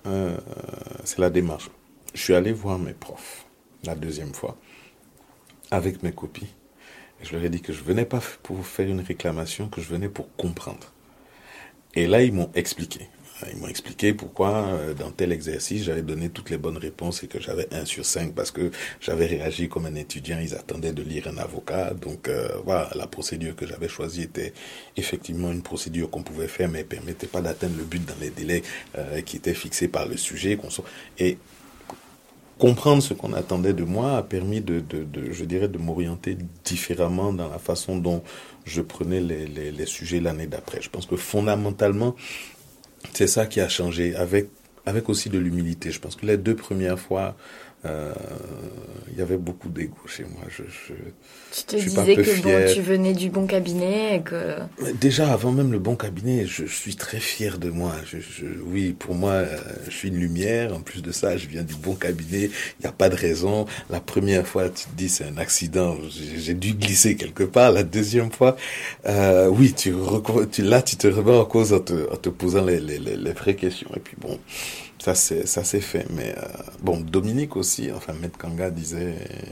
Je suis allé voir mes profs la deuxième fois avec mes copies. Et je leur ai dit que je venais pas pour faire une réclamation, que je venais pour comprendre. Et là, ils m'ont expliqué. Ils m'ont expliqué pourquoi, dans tel exercice, j'avais donné toutes les bonnes réponses et que j'avais 1 sur 5 parce que j'avais réagi comme un étudiant. Ils attendaient de lire un avocat. Donc, voilà, la procédure que j'avais choisie était effectivement une procédure qu'on pouvait faire, mais ne permettait pas d'atteindre le but dans les délais qui étaient fixés par le sujet. Et comprendre ce qu'on attendait de moi a permis je dirais, de m'orienter différemment dans la façon dont je prenais les sujets l'année d'après. Je pense que fondamentalement, c'est ça qui a changé, avec aussi de l'humilité. Je pense que les 2 premières fois, il y avait beaucoup d'ego chez moi. Tu te disais que tu venais du bon cabinet et que... Déjà, avant même le bon cabinet, je suis très fier de moi. Oui, pour moi, je suis une lumière. En plus de ça, je viens du bon cabinet. Il n'y a pas de raison. La première fois, tu te dis, c'est un accident. J'ai dû glisser quelque part. La deuxième fois, oui, tu te remets en cause en te posant les vraies questions. Et puis bon... Ça s'est fait, mais bon, Dominique aussi, enfin Maître Kanga disait,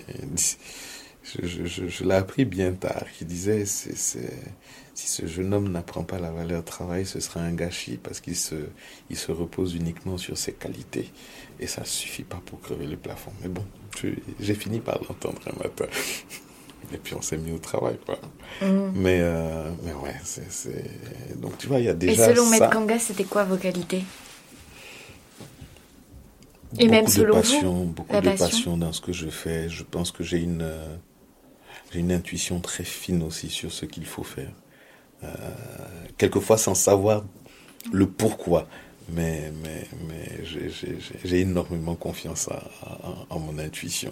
je l'ai appris bien tard, il disait, si ce jeune homme n'apprend pas la valeur travail, ce sera un gâchis parce qu'il se repose uniquement sur ses qualités et ça suffit pas pour crever le plafond. Mais bon, j'ai fini par l'entendre un matin. Et puis on s'est mis au travail, quoi. Mais ouais, donc tu vois, il y a déjà. Et selon ça. Maître Kanga, c'était quoi vos qualités? Et même selon vous, beaucoup de passion dans ce que je fais. Je pense que j'ai une intuition très fine aussi sur ce qu'il faut faire. Quelquefois sans savoir le pourquoi, mais j'ai énormément confiance en mon intuition.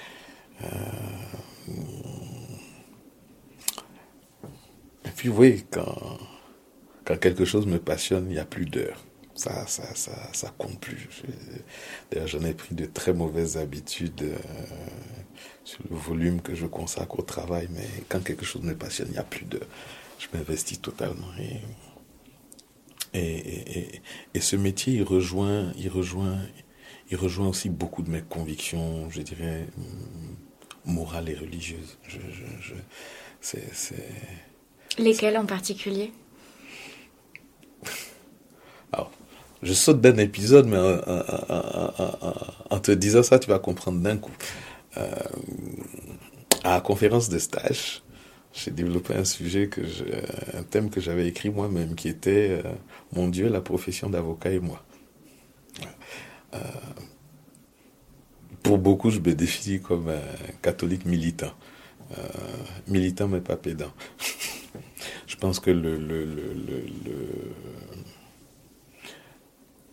Et puis oui, quand quelque chose me passionne, il n'y a plus d'heures. Ça compte plus. D'ailleurs, j'en ai pris de très mauvaises habitudes sur le volume que je consacre au travail, mais quand quelque chose me passionne, il n'y a plus d'heures. Je m'investis totalement. Et ce métier, il rejoint aussi beaucoup de mes convictions, je dirais, morales et religieuses. Lesquelles en particulier? Alors, je saute d'un épisode, mais en te disant ça, tu vas comprendre d'un coup. À la conférence de stage, j'ai développé un thème que j'avais écrit moi-même, qui était mon Dieu, la profession d'avocat et moi. Pour beaucoup, je me définis comme un catholique militant. Militant, mais pas pédant. Je pense que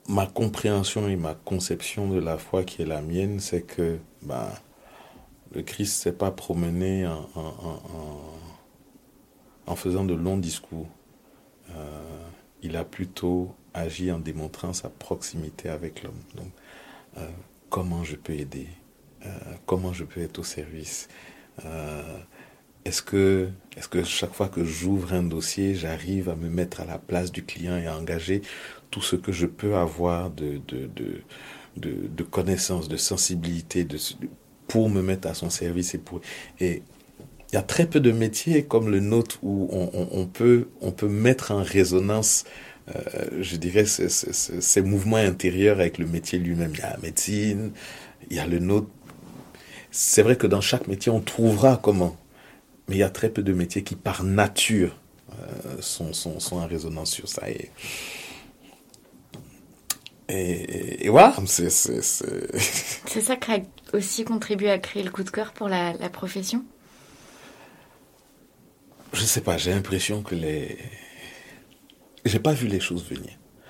ma compréhension et ma conception de la foi qui est la mienne, c'est que le Christ s'est pas promené en faisant de longs discours. Il a plutôt agi en démontrant sa proximité avec l'homme. Donc, comment je peux aider? Comment je peux être au service? Est-ce que chaque fois que j'ouvre un dossier, j'arrive à me mettre à la place du client et à engager tout ce que je peux avoir de connaissances, de sensibilité, pour me mettre à son service et il y a très peu de métiers comme le nôtre où on peut mettre en résonance, je dirais, ces mouvements intérieurs avec le métier lui-même. Il y a la médecine, il y a le nôtre. C'est vrai que dans chaque métier, on trouvera comment. Mais il y a très peu de métiers qui, par nature, sont en résonance sur ça. Et voilà, c'est... C'est ça qui a aussi contribué à créer le coup de cœur pour la profession? Je sais pas, j'ai l'impression que j'ai pas vu les choses venir.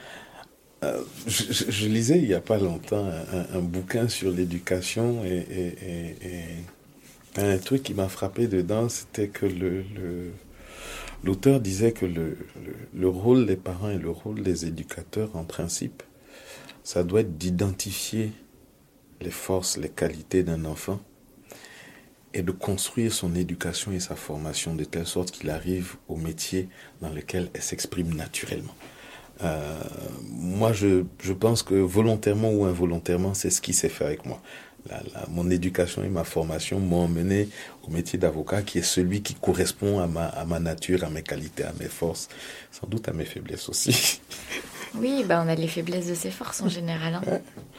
Je lisais il y a pas longtemps un bouquin sur l'éducation et un truc qui m'a frappé dedans, c'était que l'auteur disait que le rôle des parents et le rôle des éducateurs, en principe, ça doit être d'identifier les forces, les qualités d'un enfant et de construire son éducation et sa formation de telle sorte qu'il arrive au métier dans lequel elle s'exprime naturellement. Moi, je pense que volontairement ou involontairement, c'est ce qui s'est fait avec moi. Mon éducation et ma formation m'ont emmené au métier d'avocat qui est celui qui correspond à ma nature, à mes qualités, à mes forces, sans doute à mes faiblesses aussi. Oui, on a les faiblesses de ses forces en général. Hein.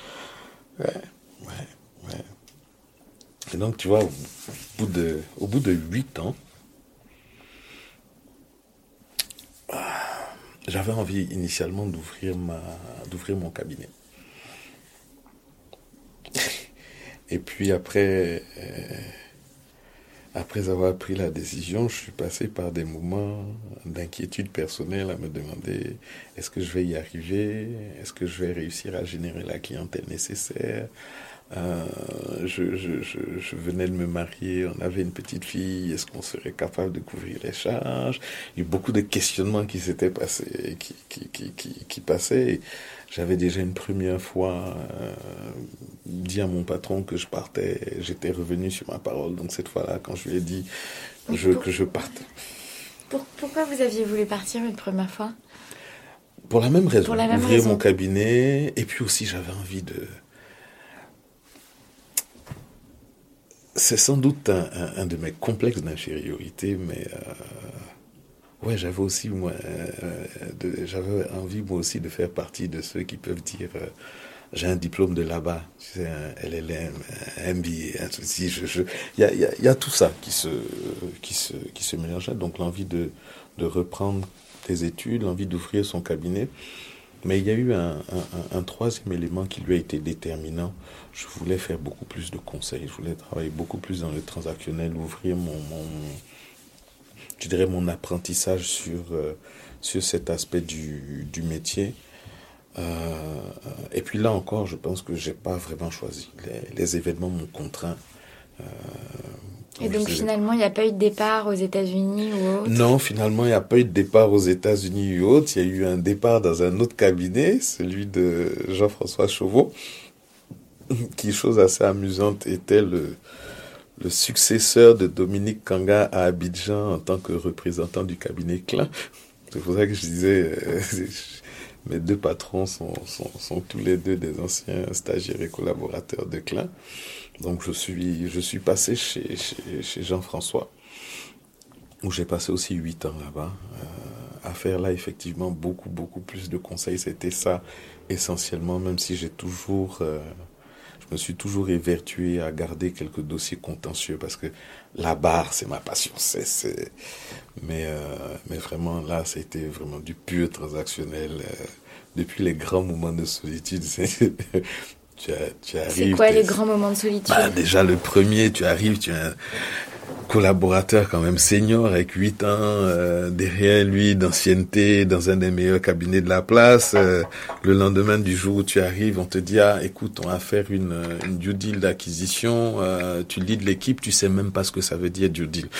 Ouais. Et donc, tu vois, au bout de 8 ans, j'avais envie initialement d'ouvrir mon cabinet. Et puis après avoir pris la décision, je suis passé par des moments d'inquiétude personnelle à me demander est-ce que je vais y arriver? Est-ce que je vais réussir à générer la clientèle nécessaire? Je venais de me marier, on avait une petite fille, est-ce qu'on serait capable de couvrir les charges? Il y a eu beaucoup de questionnements qui s'étaient passés, qui passaient. Et j'avais déjà une première fois dit à mon patron que je partais, j'étais revenu sur ma parole. Donc cette fois-là, quand je lui ai dit que je partais. Pourquoi vous aviez voulu partir une première fois? Pour la même raison, ouvrir mon cabinet, et puis aussi j'avais envie de... C'est sans doute un de mes complexes d'infériorité, mais j'avais aussi j'avais envie moi aussi de faire partie de ceux qui peuvent dire j'ai un diplôme de là-bas, tu sais, un LLM, un MBA, un truc. Il y a tout ça qui se mélangeait. Donc l'envie de reprendre des études, l'envie d'ouvrir son cabinet. Mais il y a eu un troisième élément qui lui a été déterminant. Je voulais faire beaucoup plus de conseils, je voulais travailler beaucoup plus dans le transactionnel, ouvrir mon apprentissage sur cet aspect du métier. Et puis là encore, je pense que j'ai pas vraiment choisi. Les événements m'ont contraint. Et donc finalement, il n'y a pas eu de départ aux États-Unis ou autre? Non, finalement, il n'y a pas eu de départ aux États-Unis ou autre. Il y a eu un départ dans un autre cabinet, celui de Jean-François Chauveau, qui, chose assez amusante, était le successeur de Dominique Kanga à Abidjan en tant que représentant du cabinet Klein. C'est pour ça que je disais, mes deux patrons sont tous les deux des anciens stagiaires et collaborateurs de Klein. Donc je suis passé chez Jean-François, où j'ai passé aussi 8 ans là-bas, à faire là effectivement beaucoup plus de conseils. C'était ça essentiellement, même si je me suis toujours évertué à garder quelques dossiers contentieux, parce que la barre, c'est ma passion. Mais vraiment là, c'était vraiment du pur transactionnel. Depuis les grands moments de solitude, tu arrives... C'est quoi les grands moments de solitude? Déjà le premier, tu arrives, collaborateur quand même senior avec 8 ans derrière lui d'ancienneté dans un des meilleurs cabinets de la place. Le lendemain du jour où tu arrives, on te dit écoute, on va faire une due deal d'acquisition. Tu leads l'équipe, tu sais même pas ce que ça veut dire due deal.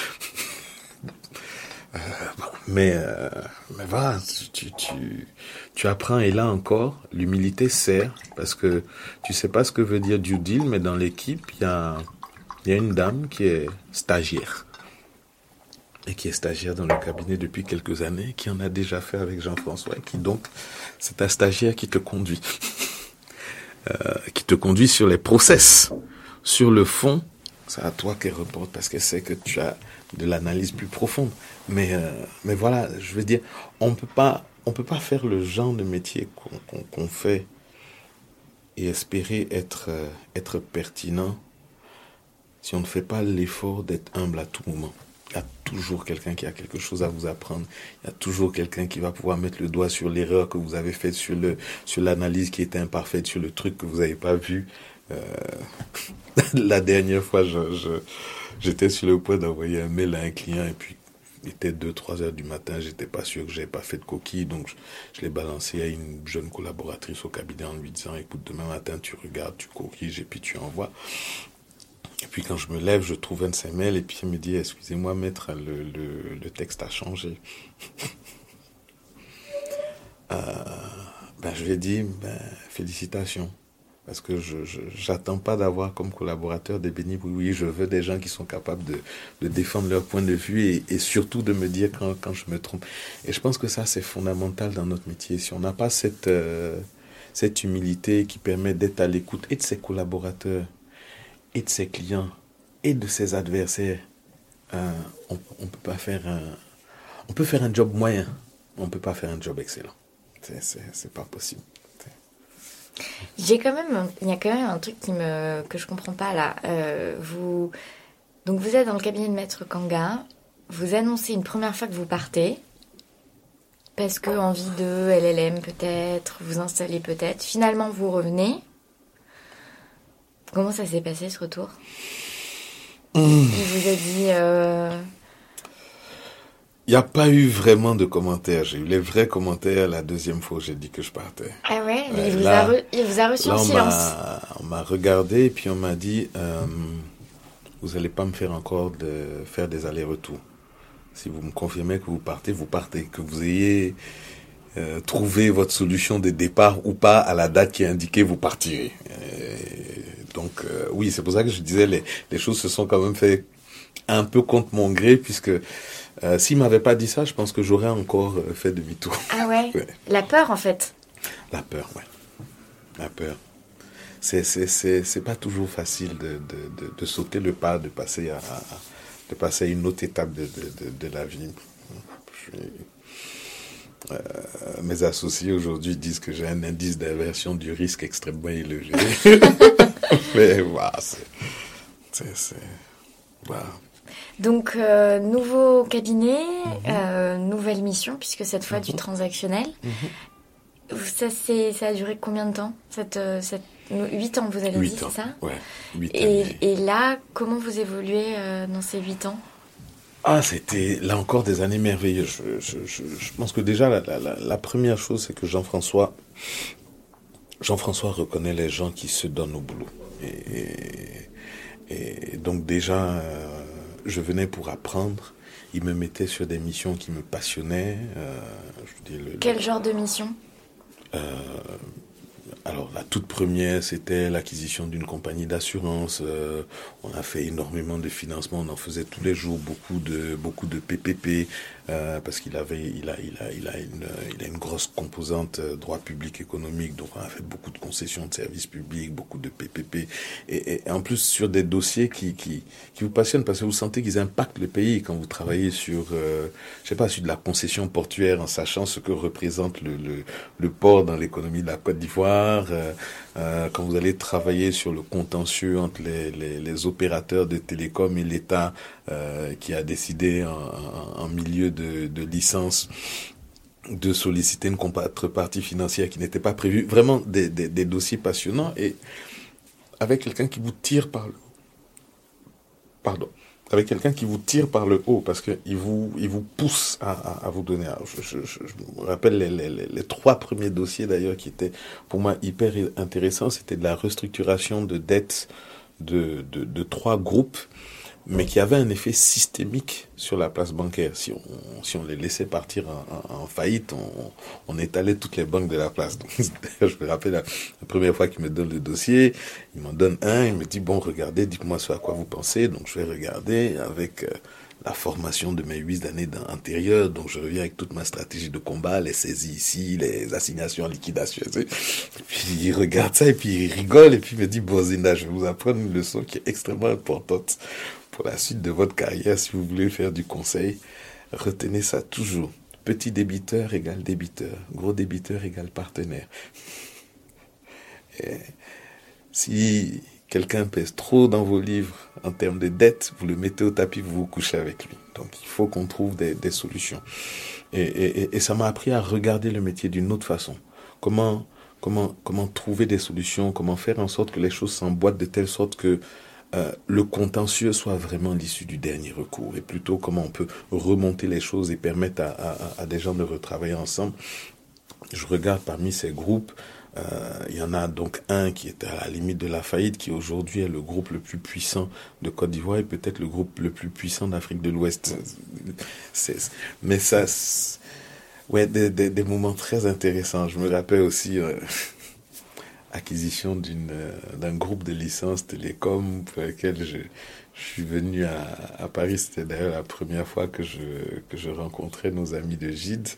Mais voilà, tu apprends et là encore, l'humilité sert parce que tu sais pas ce que veut dire due deal, mais dans l'équipe, il y a une dame qui est stagiaire et qui est stagiaire dans le cabinet depuis quelques années, qui en a déjà fait avec Jean-François, et qui donc, c'est ta stagiaire qui te conduit, qui te conduit sur les process, sur le fond. C'est à toi qu'elle reporte parce qu'elle sait que tu as de l'analyse plus profonde. Mais voilà, je veux dire, on peut pas faire le genre de métier qu'on fait et espérer être pertinent si on ne fait pas l'effort d'être humble à tout moment. Il y a toujours quelqu'un qui a quelque chose à vous apprendre. Il y a toujours quelqu'un qui va pouvoir mettre le doigt sur l'erreur que vous avez faite, sur l'analyse qui était imparfaite, sur le truc que vous n'avez pas vu. La dernière fois, j'étais sur le point d'envoyer un mail à un client et puis il était 2-3 heures du matin, j'étais pas sûr que j'avais pas fait de coquille, donc je l'ai balancé à une jeune collaboratrice au cabinet en lui disant écoute, demain matin tu regardes, tu coquilles et puis tu envoies. Et puis quand je me lève, je trouve un de ses mails et puis il me dit excusez-moi maître, le texte a changé. Je lui ai dit félicitations. Parce que j'attends pas d'avoir comme collaborateur des bénis. Oui, je veux des gens qui sont capables de défendre leur point de vue et surtout de me dire quand je me trompe. Et je pense que ça, c'est fondamental dans notre métier. Si on n'a pas cette humilité qui permet d'être à l'écoute et de ses collaborateurs, et de ses clients, et de ses adversaires, on peut pas faire on peut faire un job moyen. On peut pas faire un job excellent. C'est pas possible. Il y a quand même un truc que je comprends pas là. Donc vous êtes dans le cabinet de Maître Kanga, vous annoncez une première fois que vous partez, parce que envie de LLM peut-être, vous installez peut-être, finalement vous revenez. Comment ça s'est passé ce retour ? Il vous a dit... Il n'y a pas eu vraiment de commentaires. J'ai eu les vrais commentaires la deuxième fois où j'ai dit que je partais. Ah ouais, il vous a reçu en silence. On m'a regardé et puis on m'a dit vous n'allez pas me faire encore faire des allers-retours. Si vous me confirmez que vous partez, vous partez. Que vous ayez trouvé votre solution de départ ou pas à la date qui est indiquée, vous partirez. Donc oui, c'est pour ça que je disais les choses se sont quand même fait un peu contre mon gré puisque s'il m'avait pas dit ça, je pense que j'aurais encore fait demi-tour. Ah ouais, ouais. La peur en fait. La peur, ouais. La peur. C'est pas toujours facile de sauter le pas, de passer à une autre étape de la vie. Mes associés aujourd'hui disent que j'ai un indice d'aversion du risque extrêmement élevé. Mais voilà, voilà. Donc, nouveau cabinet, nouvelle mission, puisque cette fois du transactionnel. Ça a duré combien de temps 8 ans, vous avez dit, c'est ça ? Ouais, 8 ans. Et là, comment vous évoluez dans ces 8 ans ? C'était là encore des années merveilleuses. Je pense que déjà, la première chose, c'est que Jean-François reconnaît les gens qui se donnent au boulot. Et donc déjà... je venais pour apprendre. Il me mettait sur des missions qui me passionnaient. Quel genre de mission ? Alors, la toute première, c'était l'acquisition d'une compagnie d'assurance. On a fait énormément de financement. On en faisait tous les jours beaucoup de PPP parce qu'il a une grosse composante droit public économique. Donc, on a fait beaucoup de concessions de services publics, beaucoup de PPP. Et en plus, sur des dossiers qui vous passionnent parce que vous sentez qu'ils impactent le pays quand vous travaillez sur, sur de la concession portuaire en sachant ce que représente le port dans l'économie de la Côte d'Ivoire. Quand vous allez travailler sur le contentieux entre les opérateurs de télécom et l'État qui a décidé en milieu de licence de solliciter une contrepartie financière qui n'était pas prévue. Vraiment des dossiers passionnants et avec quelqu'un qui vous tire par avec quelqu'un qui vous tire par le haut parce qu'il il vous pousse à vous donner. Alors, je me rappelle les trois premiers dossiers d'ailleurs qui étaient pour moi hyper intéressants. C'était de la restructuration de dettes de trois groupes, mais qui avait un effet systémique sur la place bancaire. Si on les laissait partir en faillite, on étalait toutes les banques de la place. Donc, d'ailleurs, je me rappelle la première fois qu'il me donne le dossier, il m'en donne un, il me dit, bon, regardez, dites-moi ce à quoi vous pensez. Donc, je vais regarder avec la formation de mes 8 années antérieures. Donc, je reviens avec toute ma stratégie de combat, les saisies ici, les assignations en liquidation. Tu sais. Et puis, il regarde ça et puis il rigole et puis il me dit, bon, Zinda, je vais vous apprendre une leçon qui est extrêmement importante pour la suite de votre carrière. Si vous voulez faire du conseil, retenez ça toujours. Petit débiteur égale débiteur. Gros débiteur égale partenaire. Et si quelqu'un pèse trop dans vos livres en termes de dette, vous le mettez au tapis, vous vous couchez avec lui. Donc il faut qu'on trouve des solutions. Et ça m'a appris à regarder le métier d'une autre façon. Comment trouver des solutions, comment faire en sorte que les choses s'emboîtent de telle sorte que le contentieux soit vraiment l'issue du dernier recours, et plutôt comment on peut remonter les choses et permettre à des gens de retravailler ensemble. Je regarde parmi ces groupes, il y en a donc un qui est à la limite de la faillite, qui aujourd'hui est le groupe le plus puissant de Côte d'Ivoire et peut-être le groupe le plus puissant d'Afrique de l'Ouest. Mais ça, ouais, des moments très intéressants. Je me rappelle aussi acquisition d'un groupe de licences télécom pour lequel je suis venu à Paris. C'était d'ailleurs la première fois que je rencontrais nos amis de Gide.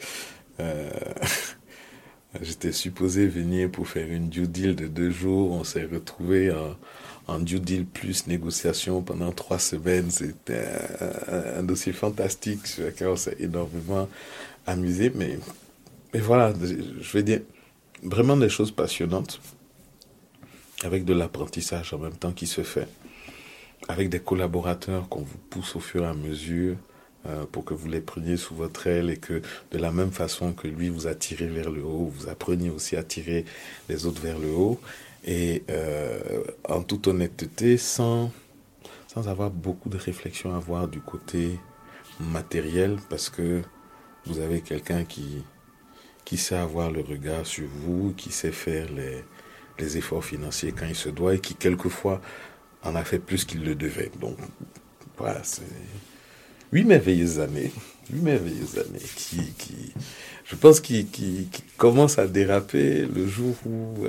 J'étais supposé venir pour faire une due deal de 2 jours. On s'est retrouvé en due deal plus négociation pendant 3 semaines. C'était un dossier fantastique sur lequel on s'est énormément amusé. Mais voilà, je vais dire, vraiment des choses passionnantes, avec de l'apprentissage en même temps qui se fait, avec des collaborateurs qu'on vous pousse au fur et à mesure pour que vous les preniez sous votre aile et que de la même façon que lui vous a tiré vers le haut, vous appreniez aussi à tirer les autres vers le haut, et en toute honnêteté, sans avoir beaucoup de réflexion à avoir du côté matériel, parce que vous avez quelqu'un qui sait avoir le regard sur vous, qui sait faire les efforts financiers quand il se doit et qui quelquefois en a fait plus qu'il le devait. Donc voilà, c'est 8 merveilleuses années qui je pense qui commencent à déraper le jour où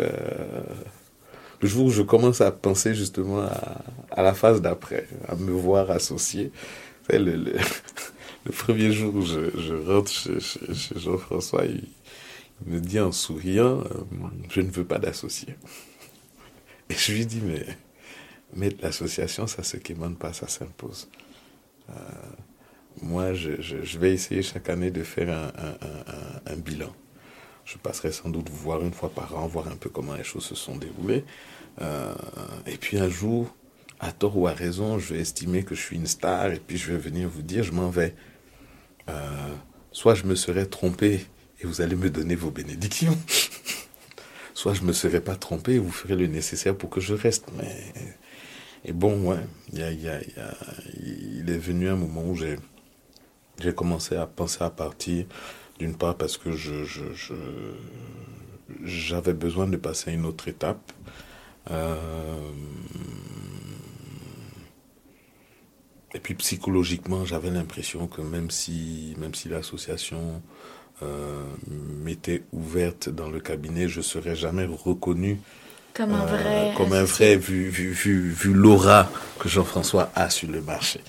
je commence à penser justement à la phase d'après, à me voir associé. Le premier jour où je rentre chez Jean-François, il me dit en souriant, je ne veux pas d'associé. Et je lui dis, mais l'association, ça se quémande pas, ça s'impose. Moi, je vais essayer chaque année de faire un bilan. Je passerai sans doute vous voir une fois par an, voir un peu comment les choses se sont déroulées. Et puis un jour, à tort ou à raison, je vais estimer que je suis une star et puis je vais venir vous dire, je m'en vais. Soit je me serais trompé et vous allez me donner vos bénédictions. Soit je me serais pas trompé et vous ferez le nécessaire pour que je reste. Et bon, ouais, il est venu un moment où j'ai commencé à penser à partir, d'une part parce que j'avais besoin de passer à une autre étape. Et puis psychologiquement, j'avais l'impression que même si l'association m'était ouverte dans le cabinet, je serais jamais reconnu comme un vrai vu l'aura que Jean-François a sur le marché.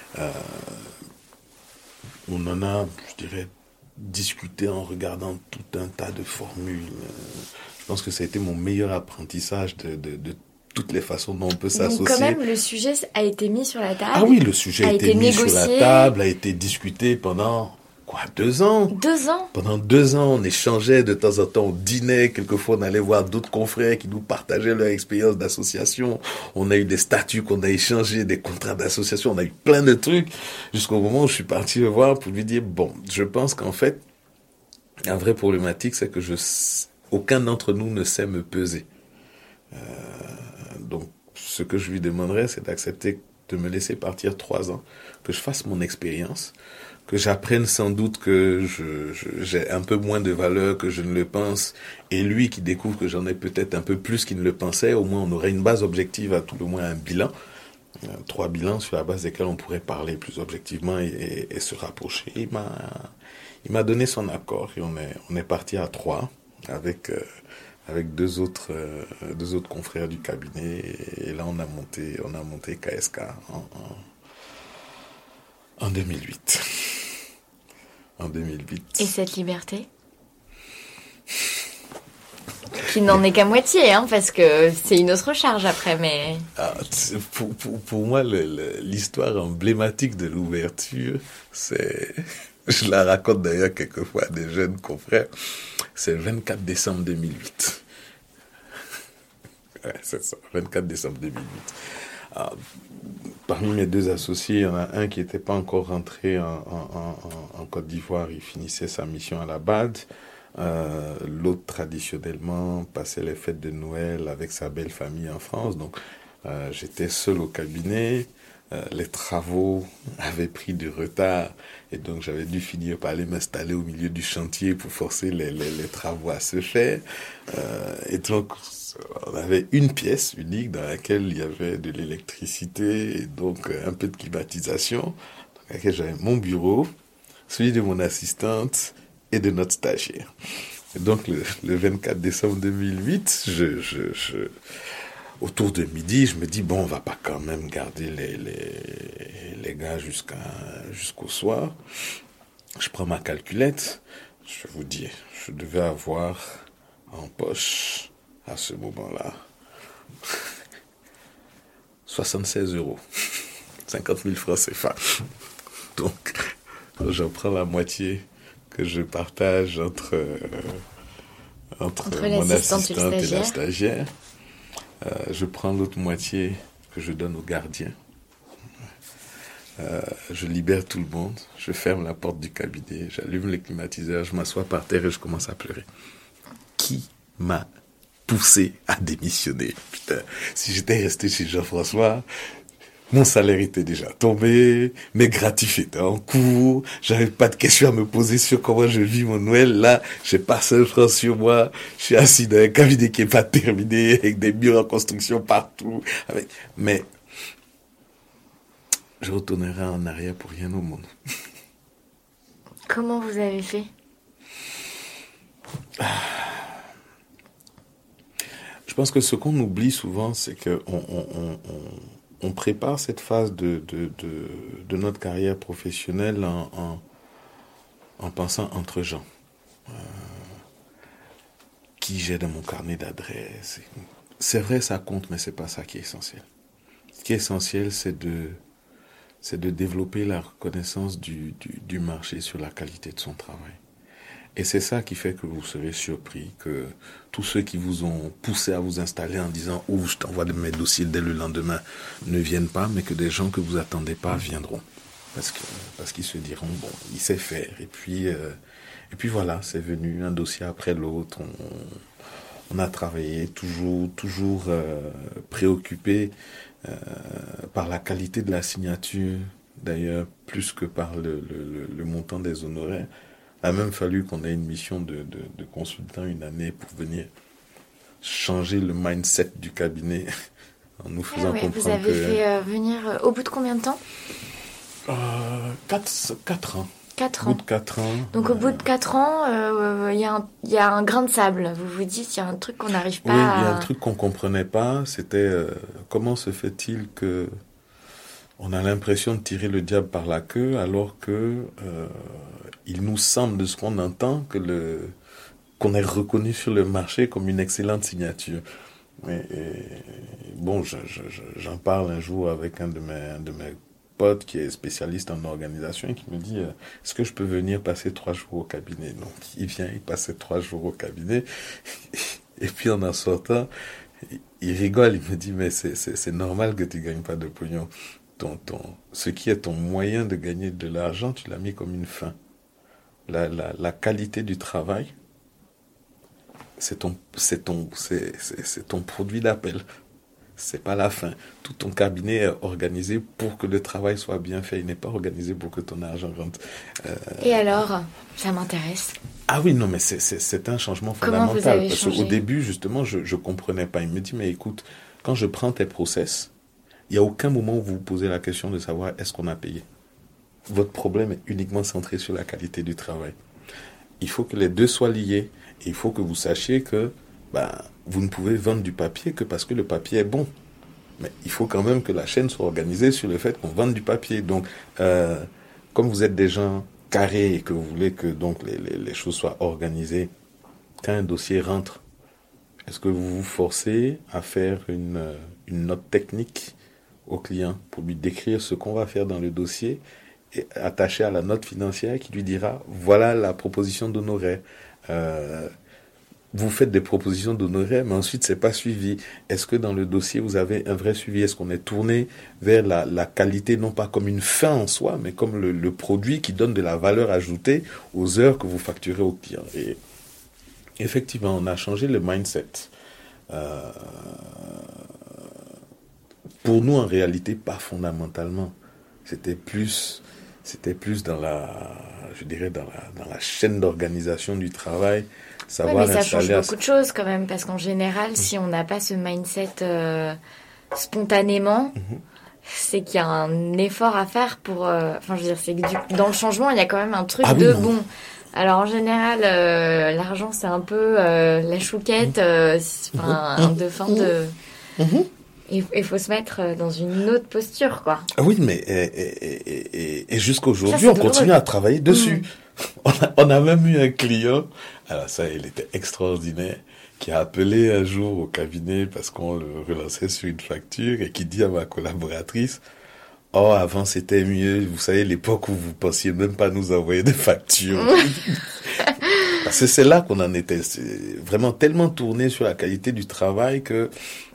On en a, je dirais, discuté en regardant tout un tas de formules. Je pense que ça a été mon meilleur apprentissage de toutes les façons dont on peut s'associer. Donc quand même, le sujet a été mis sur la table. Ah oui, le sujet a été mis négocié. Sur la table, a été discuté pendant 2 ans. 2 ans. Pendant 2 ans, on échangeait de temps en temps, on dînait, quelquefois on allait voir d'autres confrères qui nous partageaient leur expérience d'association. On a eu des statuts qu'on a échangés, des contrats d'association, on a eu plein de trucs, jusqu'au moment où je suis parti le voir pour lui dire, bon, je pense qu'en fait, la vraie problématique, c'est que aucun d'entre nous ne sait me peser. Donc, ce que je lui demanderais, c'est d'accepter de me laisser partir 3 ans, que je fasse mon expérience, que j'apprenne sans doute que j'ai un peu moins de valeur que je ne le pense, et lui qui découvre que j'en ai peut-être un peu plus qu'il ne le pensait, au moins on aurait une base objective, à tout le moins un bilan, 3 bilans sur la base desquels on pourrait parler plus objectivement et se rapprocher. Il m'a donné son accord et on est parti à 3 avec deux autres confrères du cabinet, et là on a monté KSK en 2008. En 2008. Et cette liberté qui n'en est qu'à moitié, hein, parce que c'est une autre charge après, mais... Pour moi, l'histoire emblématique de l'ouverture, c'est... Je la raconte d'ailleurs quelquefois à des jeunes confrères. C'est le 24 décembre 2008. Ouais, c'est ça, 24 décembre 2008. Alors, parmi mes 2 associés, il y en a un qui n'était pas encore rentré en Côte d'Ivoire. Il finissait sa mission à la BAD. L'autre, traditionnellement, passait les fêtes de Noël avec sa belle famille en France. Donc, j'étais seul au cabinet. Les travaux avaient pris du retard. Et donc, j'avais dû finir par aller m'installer au milieu du chantier pour forcer les travaux à se faire. Et donc, on avait une pièce unique dans laquelle il y avait de l'électricité et donc un peu de climatisation, dans laquelle j'avais mon bureau, celui de mon assistante et de notre stagiaire. Et donc le 24 décembre 2008, autour de midi, je me dis, bon, on va pas quand même garder les gars jusqu'au soir. Je prends ma calculette, je vous dis, je devais avoir en poche, à ce moment-là, 76 €, 50 000 francs CFA. Donc, j'en prends la moitié que je partage entre mon assistante et la stagiaire. Je prends l'autre moitié que je donne au gardien. Je libère tout le monde, je ferme la porte du cabinet, j'allume le climatiseur, je m'assois par terre et je commence à pleurer. Qui m'a poussé à démissionner? Putain, si j'étais resté chez Jean-François, mon salaire était déjà tombé, mes gratifs étaient en cours, j'avais pas de questions à me poser sur comment je vis mon Noël. Là, j'ai pas seul franc sur moi, je suis assis dans un cabinet qui est pas terminé, avec des murs en construction partout. Mais je retournerai en arrière pour rien au monde. Comment vous avez fait? Je pense que ce qu'on oublie souvent, c'est que on prépare cette phase de notre carrière professionnelle en pensant entre gens. Qui j'ai dans mon carnet d'adresses. C'est vrai, ça compte, mais c'est pas ça qui est essentiel. Ce qui est essentiel, c'est de développer la reconnaissance du marché sur la qualité de son travail. Et c'est ça qui fait que vous serez surpris que tous ceux qui vous ont poussé à vous installer en disant « Ouh, je t'envoie mes dossiers dès le lendemain » ne viennent pas, mais que des gens que vous attendez pas viendront. Parce qu'ils se diront « Bon, il sait faire. » Et puis voilà, c'est venu un dossier après l'autre. On a travaillé toujours préoccupé par la qualité de la signature, d'ailleurs, plus que par le montant des honoraires. Il a même fallu qu'on ait une mission de consultant une année pour venir changer le mindset du cabinet en nous faisant comprendre que... Vous avez fait venir au bout de combien de temps? 4 ans. 4 ans. Au bout de 4 ans. Donc au bout de 4 ans, il y a un grain de sable. Vous vous dites, il y a un truc qu'on n'arrive pas à... Oui, il y a un truc qu'on ne comprenait pas. C'était comment se fait-il que on a l'impression de tirer le diable par la queue alors que il nous semble de ce qu'on entend qu'on est reconnu sur le marché comme une excellente signature. Bon, j'en parle un jour avec un de mes pote qui est spécialiste en organisation et qui me dit est-ce que je peux venir passer 3 jours au cabinet? Donc il vient, il passe 3 jours au cabinet et puis en sortant il rigole, il me dit mais c'est normal que tu gagnes pas de pognon. Ce qui est ton moyen de gagner de l'argent, tu l'as mis comme une fin. La qualité du travail, c'est ton produit d'appel. c'est pas la fin. Tout ton cabinet est organisé pour que le travail soit bien fait. Il n'est pas organisé pour que ton argent rentre. Et alors, ça m'intéresse. Ah oui, non, mais c'est un changement Comment vous fondamental. avez Parce changé? qu'au début, justement, je comprenais pas. Il me dit, mais écoute, quand je prends tes process, il n'y a aucun moment où vous vous posez la question de savoir est-ce qu'on a payé. Votre problème est uniquement centré sur la qualité du travail. Il faut que les deux soient liés. Et il faut que vous sachiez que vous ne pouvez vendre du papier que parce que le papier est bon. Mais il faut quand même que la chaîne soit organisée sur le fait qu'on vende du papier. Donc, comme vous êtes des gens carrés et que vous voulez que donc les choses soient organisées, quand un dossier rentre, est-ce que vous vous forcez à faire une note technique au client pour lui décrire ce qu'on va faire dans le dossier et attaché à la note financière qui lui dira voilà la proposition d'honoraires. Vous faites des propositions d'honoraires, mais ensuite c'est pas suivi. Est-ce que dans le dossier vous avez un vrai suivi? Est-ce qu'on est tourné vers la qualité, non pas comme une fin en soi, mais comme le produit qui donne de la valeur ajoutée aux heures que vous facturez au client? Et effectivement, on a changé le mindset. Pour nous, en réalité, pas fondamentalement. C'était plus dans la chaîne d'organisation du travail, savoir mais ça change installer. beaucoup de choses quand même, parce qu'en général, si on n'a pas ce mindset spontanément, c'est qu'il y a un effort à faire pour... Enfin, je veux dire, c'est que dans le changement, il y a quand même un truc bon... Alors en général, l'argent c'est un peu la chouquette, de fin de... Il faut se mettre dans une autre posture, quoi. Oui, mais et jusqu'aujourd'hui, on continue à travailler dessus. On a même eu un client, alors ça, il était extraordinaire, qui a appelé un jour au cabinet parce qu'on le relançait sur une facture et qui dit à ma collaboratrice: oh, avant c'était mieux, vous savez, l'époque où vous pensiez même pas nous envoyer des factures. Parce que c'est là qu'on en était. C'est vraiment tellement tourné sur la qualité du travail que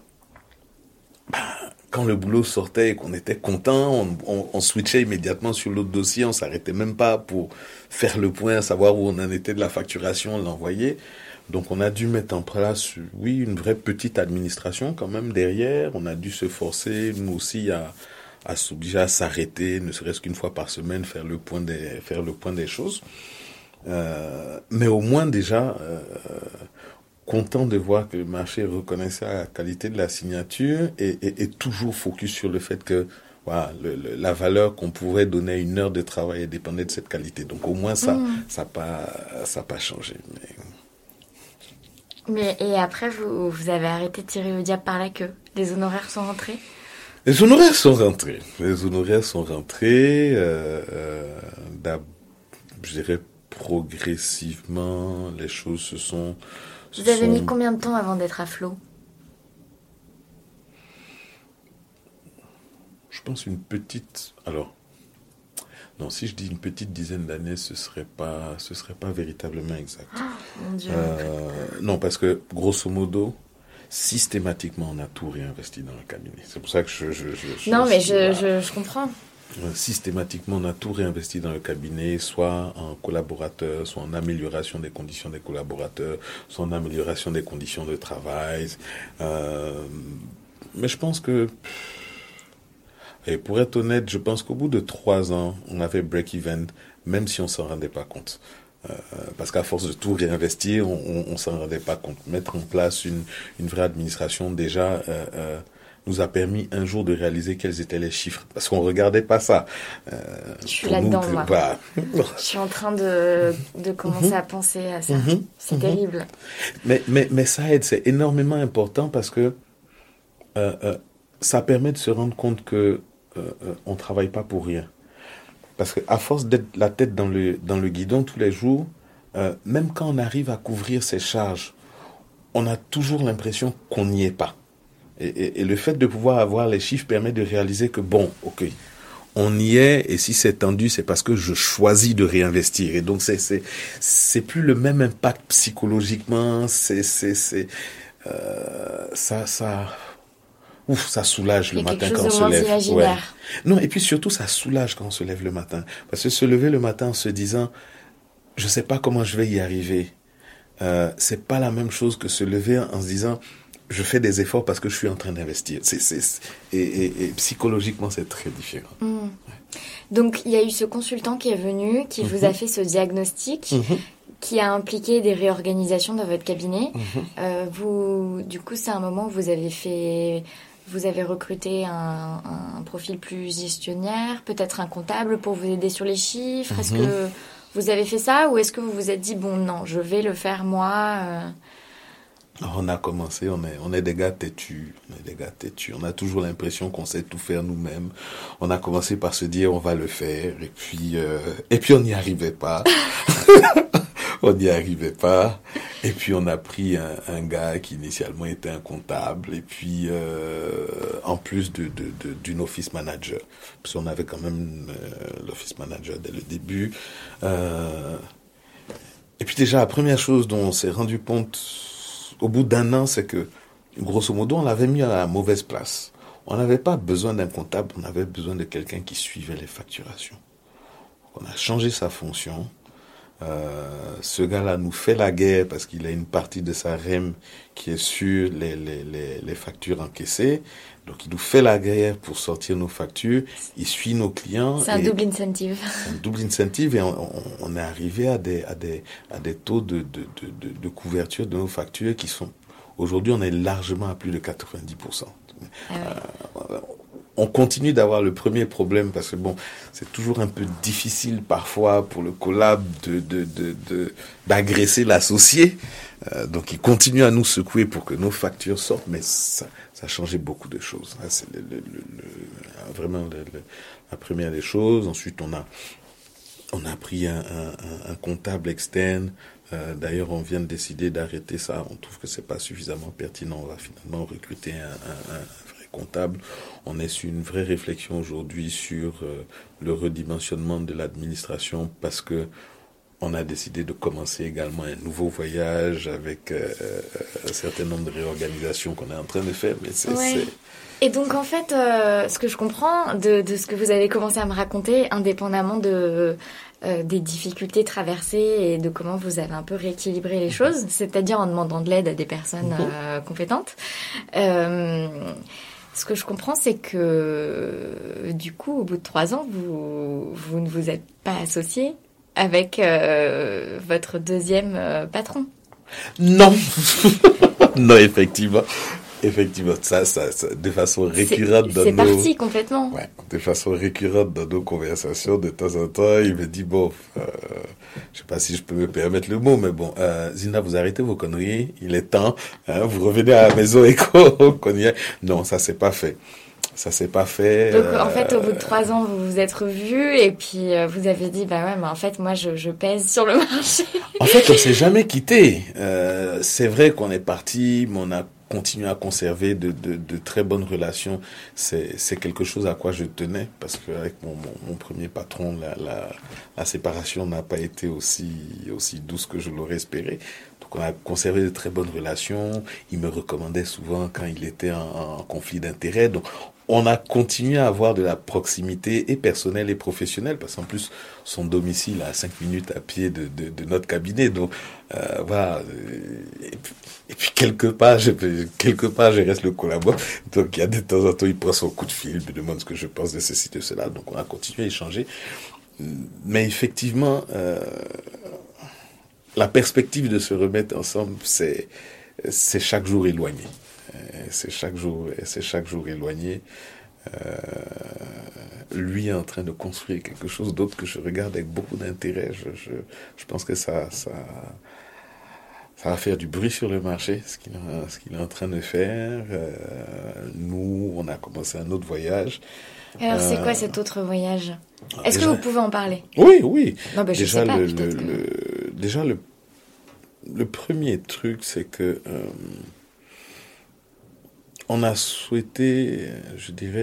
quand le boulot sortait et qu'on était content, on switchait immédiatement sur l'autre dossier, on s'arrêtait même pas pour faire le point, savoir où on en était de la facturation, on l'envoyait. Donc on a dû mettre en place, oui, une vraie petite administration quand même derrière. On a dû se forcer, nous aussi, à s'obliger à s'arrêter, ne serait-ce qu'une fois par semaine, faire le point des choses. Mais au moins déjà, content de voir que le marché reconnaissait la qualité de la signature et toujours focus sur le fait que voilà, la valeur qu'on pourrait donner à une heure de travail dépendait de cette qualité. Donc au moins ça n'a pas changé. Et après, vous avez arrêté de tirer le diable par la queue. Les honoraires sont rentrés? Les honoraires sont rentrés. Je dirais progressivement, les choses se sont... Vous avez mis combien de temps avant d'être à flot? Je pense une petite... Alors, non, si je dis une petite dizaine d'années, ce serait pas véritablement exact. Oh, mon Dieu. Non, parce que, grosso modo, systématiquement, on a tout réinvesti dans le cabinet. C'est pour ça que je comprends. Systématiquement, on a tout réinvesti dans le cabinet, soit en collaborateurs, soit en amélioration des conditions des collaborateurs, soit en amélioration des conditions de travail. Mais je pense que, et pour être honnête, je pense qu'au bout de 3 ans, on avait break-even, même si on s'en rendait pas compte. Parce qu'à force de tout réinvestir, on s'en rendait pas compte. Mettre en place une vraie administration, déjà... nous a permis un jour de réaliser quels étaient les chiffres. Parce qu'on regardait pas ça. Je suis là-dedans, moi. Bah... Je suis en train de commencer à penser à ça. C'est terrible. Mais ça aide, c'est énormément important parce que ça permet de se rendre compte que on travaille pas pour rien. Parce que à force d'être la tête dans le guidon tous les jours, même quand on arrive à couvrir ses charges, on a toujours l'impression qu'on n'y est pas. Et le fait de pouvoir avoir les chiffres permet de réaliser que bon, ok, on y est, et si c'est tendu, c'est parce que je choisis de réinvestir. Et donc c'est plus le même impact psychologiquement. Ça soulage le matin quand on se lève. Ouais. Non, et puis surtout ça soulage quand on se lève le matin, parce que se lever le matin en se disant, je sais pas comment je vais y arriver. C'est pas la même chose que se lever en se disant, je fais des efforts parce que je suis en train d'investir. Et psychologiquement, c'est très différent. Donc, il y a eu ce consultant qui est venu, qui vous a fait ce diagnostic, qui a impliqué des réorganisations dans votre cabinet. Vous, du coup, c'est un moment où vous avez recruté un profil plus gestionnaire, peut-être un comptable pour vous aider sur les chiffres. Est-ce que vous avez fait ça ou est-ce que vous vous êtes dit, bon, non, je vais le faire moi On a commencé, on est des gars têtus, on a toujours l'impression qu'on sait tout faire nous-mêmes. On a commencé par se dire on va le faire et puis on n'y arrivait pas. On n'y arrivait pas. Et puis on a pris un gars qui initialement était un comptable et puis en plus d'une office manager. Parce qu'on avait quand même l'office manager dès le début. Et puis déjà la première chose dont on s'est rendu compte au bout d'un an, c'est que, grosso modo, on l'avait mis à la mauvaise place. On n'avait pas besoin d'un comptable, on avait besoin de quelqu'un qui suivait les facturations. On a changé sa fonction. Ce gars-là nous fait la guerre parce qu'il a une partie de sa REM qui est sur les factures encaissées. Donc, il nous fait la guerre pour sortir nos factures. Il suit nos clients. C'est un double incentive. C'est un double incentive et on est arrivé à des taux de couverture de nos factures qui sont... Aujourd'hui, on est largement à plus de 90%. On continue d'avoir le premier problème parce que bon, c'est toujours un peu difficile parfois pour le collab d'agresser l'associé. Donc il continue à nous secouer pour que nos factures sortent, mais ça a changé beaucoup de choses. C'est vraiment la première des choses. Ensuite, on a pris un comptable externe. D'ailleurs, on vient de décider d'arrêter ça. On trouve que c'est pas suffisamment pertinent. On va finalement recruter un vrai comptable. On est sur une vraie réflexion aujourd'hui sur le redimensionnement de l'administration parce que on a décidé de commencer également un nouveau voyage avec un certain nombre de réorganisations qu'on est en train de faire. Mais Et donc, en fait, ce que je comprends de ce que vous avez commencé à me raconter, indépendamment des difficultés traversées et de comment vous avez un peu rééquilibré les choses, c'est-à-dire en demandant de l'aide à des personnes compétentes. Ce que je comprends, c'est que du coup, au bout de 3 ans, vous ne vous êtes pas associé avec votre deuxième patron. Non. Non, effectivement. Effectivement, ça, de façon récurrente c'est parti complètement. Ouais, de façon récurrente dans nos conversations, de temps en temps, il me dit, bon, je sais pas si je peux me permettre le mot, mais bon, Zina, vous arrêtez vos conneries, il est temps, vous revenez à la maison et qu'on y est. Non, ça s'est pas fait. Ça s'est pas fait. Donc, en fait, au bout de 3 ans, vous vous êtes revus et puis vous avez dit, bah ouais, mais en fait, moi, je pèse sur le marché. En fait, on s'est jamais quitté. C'est vrai qu'on est parti, mais on a continué à conserver de très bonnes relations. C'est quelque chose à quoi je tenais parce que avec mon premier patron, la séparation n'a pas été aussi douce que je l'aurais espéré. Donc, on a conservé de très bonnes relations. Il me recommandait souvent quand il était en conflit d'intérêts. Donc, on a continué à avoir de la proximité et personnelle et professionnelle parce qu'en plus, son domicile à 5 minutes à pied de notre cabinet. Donc, voilà. Et puis, quelque part, je reste le collaborateur. Donc, il y a de temps en temps, il prend son coup de fil, me demande ce que je pense de ceci, de cela. Donc, on a continué à échanger. Mais effectivement, la perspective de se remettre ensemble, c'est chaque jour éloigné. C'est chaque jour éloigné. Lui est en train de construire quelque chose d'autre que je regarde avec beaucoup d'intérêt. Je pense que ça va faire du bruit sur le marché, ce qu'il est en train de faire. Nous, on a commencé un autre voyage. Alors, c'est quoi cet autre voyage? Est-ce que vous pouvez en parler? Oui. Non, ben, je sais pas, déjà, le premier truc, c'est que on a souhaité, je dirais,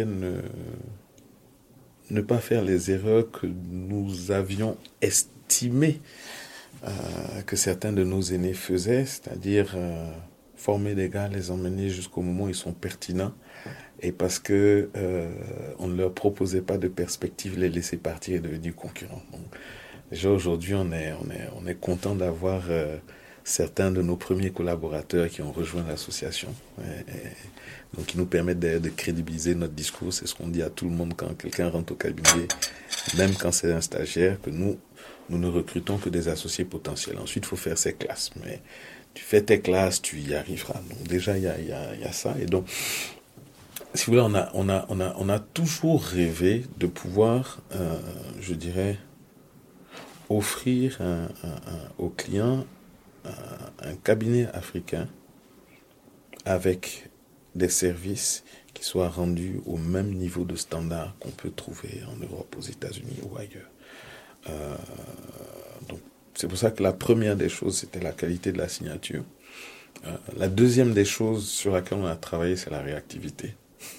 ne pas faire les erreurs que nous avions estimées que certains de nos aînés faisaient, c'est-à-dire former des gars, les emmener jusqu'au moment où ils sont pertinents, et parce que on ne leur proposait pas de perspective, les laisser partir et devenir concurrents. Donc, déjà aujourd'hui, on est content d'avoir certains de nos premiers collaborateurs qui ont rejoint l'association. Donc, qui nous permettent de crédibiliser notre discours. C'est ce qu'on dit à tout le monde quand quelqu'un rentre au cabinet, même quand c'est un stagiaire, que nous ne recrutons que des associés potentiels. Ensuite, il faut faire ses classes. Mais tu fais tes classes, tu y arriveras. Donc, déjà, il y a ça. Et donc, si vous voulez, on a toujours rêvé de pouvoir, je dirais, offrir aux clients un cabinet africain avec des services qui soient rendus au même niveau de standard qu'on peut trouver en Europe, aux États-Unis ou ailleurs. Donc, c'est pour ça que la première des choses, c'était la qualité de la signature. La deuxième des choses sur laquelle on a travaillé, c'est la réactivité.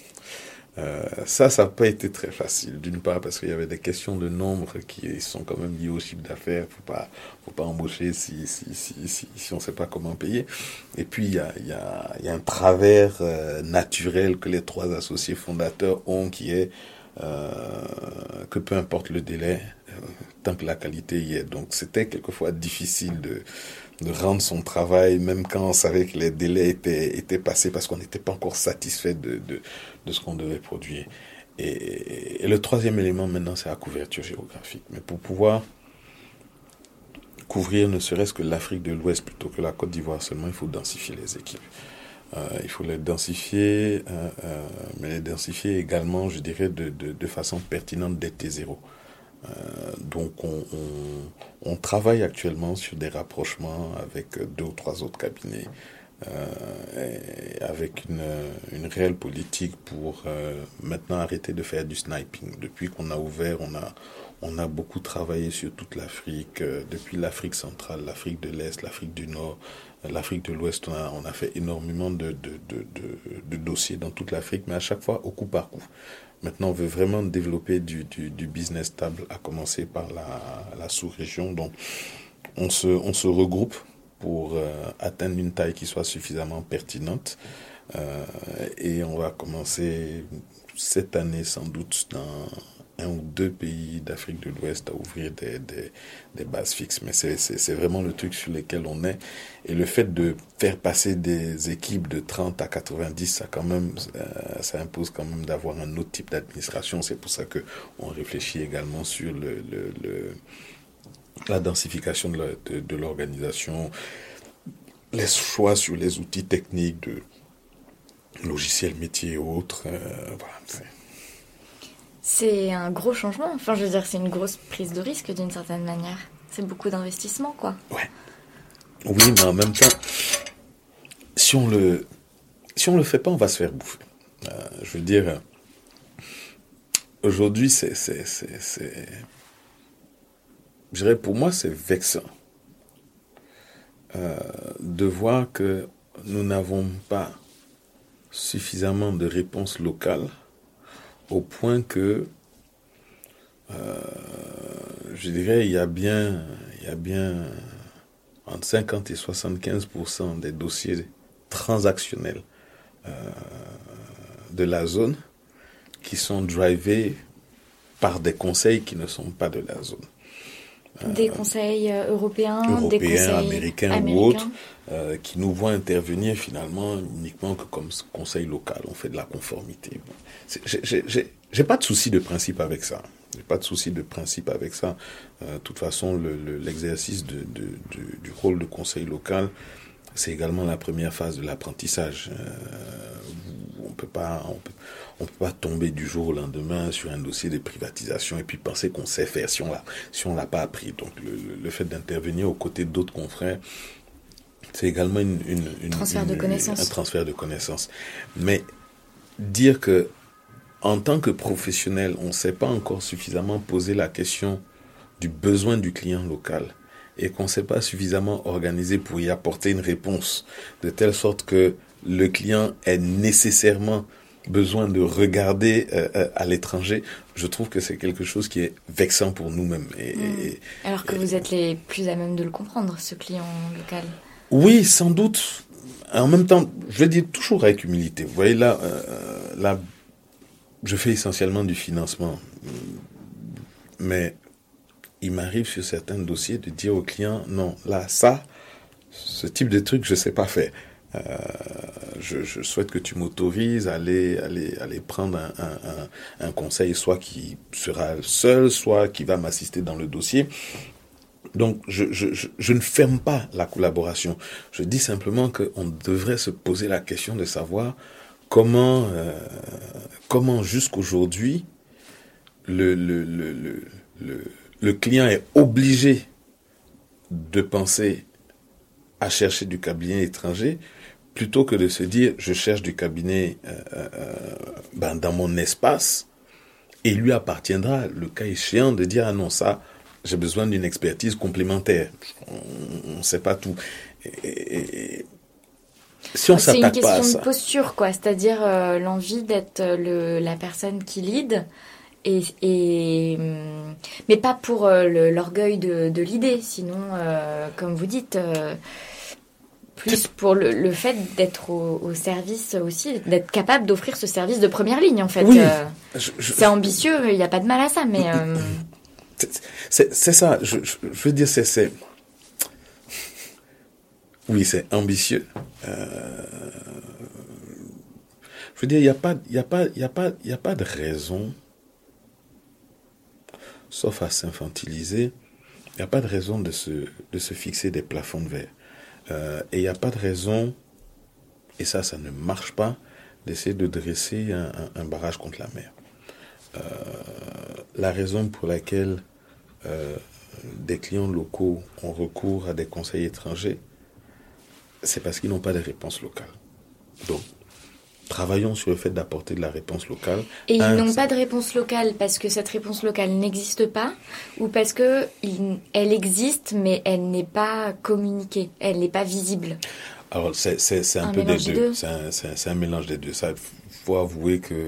Ça n'a pas été très facile. D'une part, parce qu'il y avait des questions de nombre qui sont quand même liées au chiffre d'affaires. Faut pas embaucher si on ne sait pas comment payer. Et puis, il y a un travers naturel que les 3 associés fondateurs ont, qui est que peu importe le délai, tant que la qualité y est. Donc, c'était quelquefois difficile de rendre son travail, même quand on savait que les délais étaient passés, parce qu'on n'était pas encore satisfait de ce qu'on devait produire. Et le troisième élément maintenant, c'est la couverture géographique. Mais pour pouvoir couvrir ne serait-ce que l'Afrique de l'Ouest plutôt que la Côte d'Ivoire seulement, il faut densifier les équipes. Il faut les densifier, mais les densifier également, je dirais, de façon pertinente dès T0. Donc on travaille actuellement sur des rapprochements avec 2 ou 3 autres cabinets, avec une réelle politique pour maintenant arrêter de faire du sniping. Depuis qu'on a ouvert, on a beaucoup travaillé sur toute l'Afrique, depuis l'Afrique centrale, l'Afrique de l'Est, l'Afrique du Nord, l'Afrique de l'Ouest. On a fait énormément de dossiers dans toute l'Afrique, mais à chaque fois au coup par coup. Maintenant, on veut vraiment développer du business stable, à commencer par la sous-région. Donc, on se regroupe pour atteindre une taille qui soit suffisamment pertinente. Et on va commencer cette année, sans doute, dans 1 ou 2 pays d'Afrique de l'Ouest à ouvrir des bases fixes. Mais c'est vraiment le truc sur lequel on est. Et le fait de faire passer des équipes de 30 à 90, ça impose quand même d'avoir un autre type d'administration. C'est pour ça que on réfléchit également sur la densification de l'organisation, les choix sur les outils techniques de logiciels métiers et autres. Voilà. C'est un gros changement. Enfin, je veux dire, c'est une grosse prise de risque d'une certaine manière. C'est beaucoup d'investissement, quoi. Ouais. Oui, mais en même temps, si on le fait pas, on va se faire bouffer. Je veux dire, aujourd'hui, je dirais, pour moi, c'est vexant de voir que nous n'avons pas suffisamment de réponses locales, au point que, je dirais, il y a bien entre 50 et 75% des dossiers transactionnels de la zone qui sont drivés par des conseils qui ne sont pas de la zone. Des conseils européens, des conseils américains ou autres, qui nous voient intervenir finalement uniquement que comme conseil local. On fait de la conformité. J'ai pas de souci de principe avec ça. De toute façon, l'exercice du rôle de conseil local, c'est également la première phase de l'apprentissage. On peut pas tomber du jour au lendemain sur un dossier de privatisation et puis penser qu'on sait faire si on l'a pas appris. Donc le fait d'intervenir aux côtés d'autres confrères, c'est également un transfert de connaissances. Mais dire que en tant que professionnel, on ne sait pas encore suffisamment poser la question du besoin du client local et qu'on ne s'est pas suffisamment organisé pour y apporter une réponse, de telle sorte que le client ait nécessairement besoin de regarder à l'étranger, je trouve que c'est quelque chose qui est vexant pour nous-mêmes. Alors que vous êtes les plus à même de le comprendre, ce client local. Oui, sans doute. En même temps, je le dis toujours avec humilité. Vous voyez, là, je fais essentiellement du financement. Mais il m'arrive sur certains dossiers de dire au client, non, là, ça, ce type de truc, je sais pas faire. Je souhaite que tu m'autorises à aller prendre un conseil, soit qui sera seul, soit qui va m'assister dans le dossier. Donc, je ne ferme pas la collaboration. Je dis simplement qu'on devrait se poser la question de savoir comment jusqu'aujourd'hui, le client est obligé de penser à chercher du cabinet étranger plutôt que de se dire je cherche du cabinet dans mon espace, et il lui appartiendra, le cas échéant, de dire ah non, ça j'ai besoin d'une expertise complémentaire. On ne sait pas tout. Et si on s'attaque pas à ça, c'est une question de posture, quoi. C'est-à-dire l'envie d'être la personne qui lead. Mais pas pour l'orgueil de l'idée, sinon, comme vous dites, plus pour le fait d'être au service aussi, d'être capable d'offrir ce service de première ligne, en fait. Oui, c'est ambitieux, il n'y a pas de mal à ça, mais... C'est ça, je veux dire, oui, c'est ambitieux. Je veux dire, il n'y a pas de raison, sauf à s'infantiliser, il n'y a pas de raison de se fixer des plafonds de verre. Et il n'y a pas de raison, et ça ne marche pas, d'essayer de dresser un barrage contre la mer. La raison pour laquelle des clients locaux ont recours à des conseils étrangers, c'est parce qu'ils n'ont pas de réponse locale. Donc, travaillons sur le fait d'apporter de la réponse locale. Et ils n'ont pas de réponse locale parce que cette réponse locale n'existe pas, ou parce que elle existe mais elle n'est pas communiquée, elle n'est pas visible. Alors c'est un peu des deux. C'est un mélange des deux. Ça, faut avouer que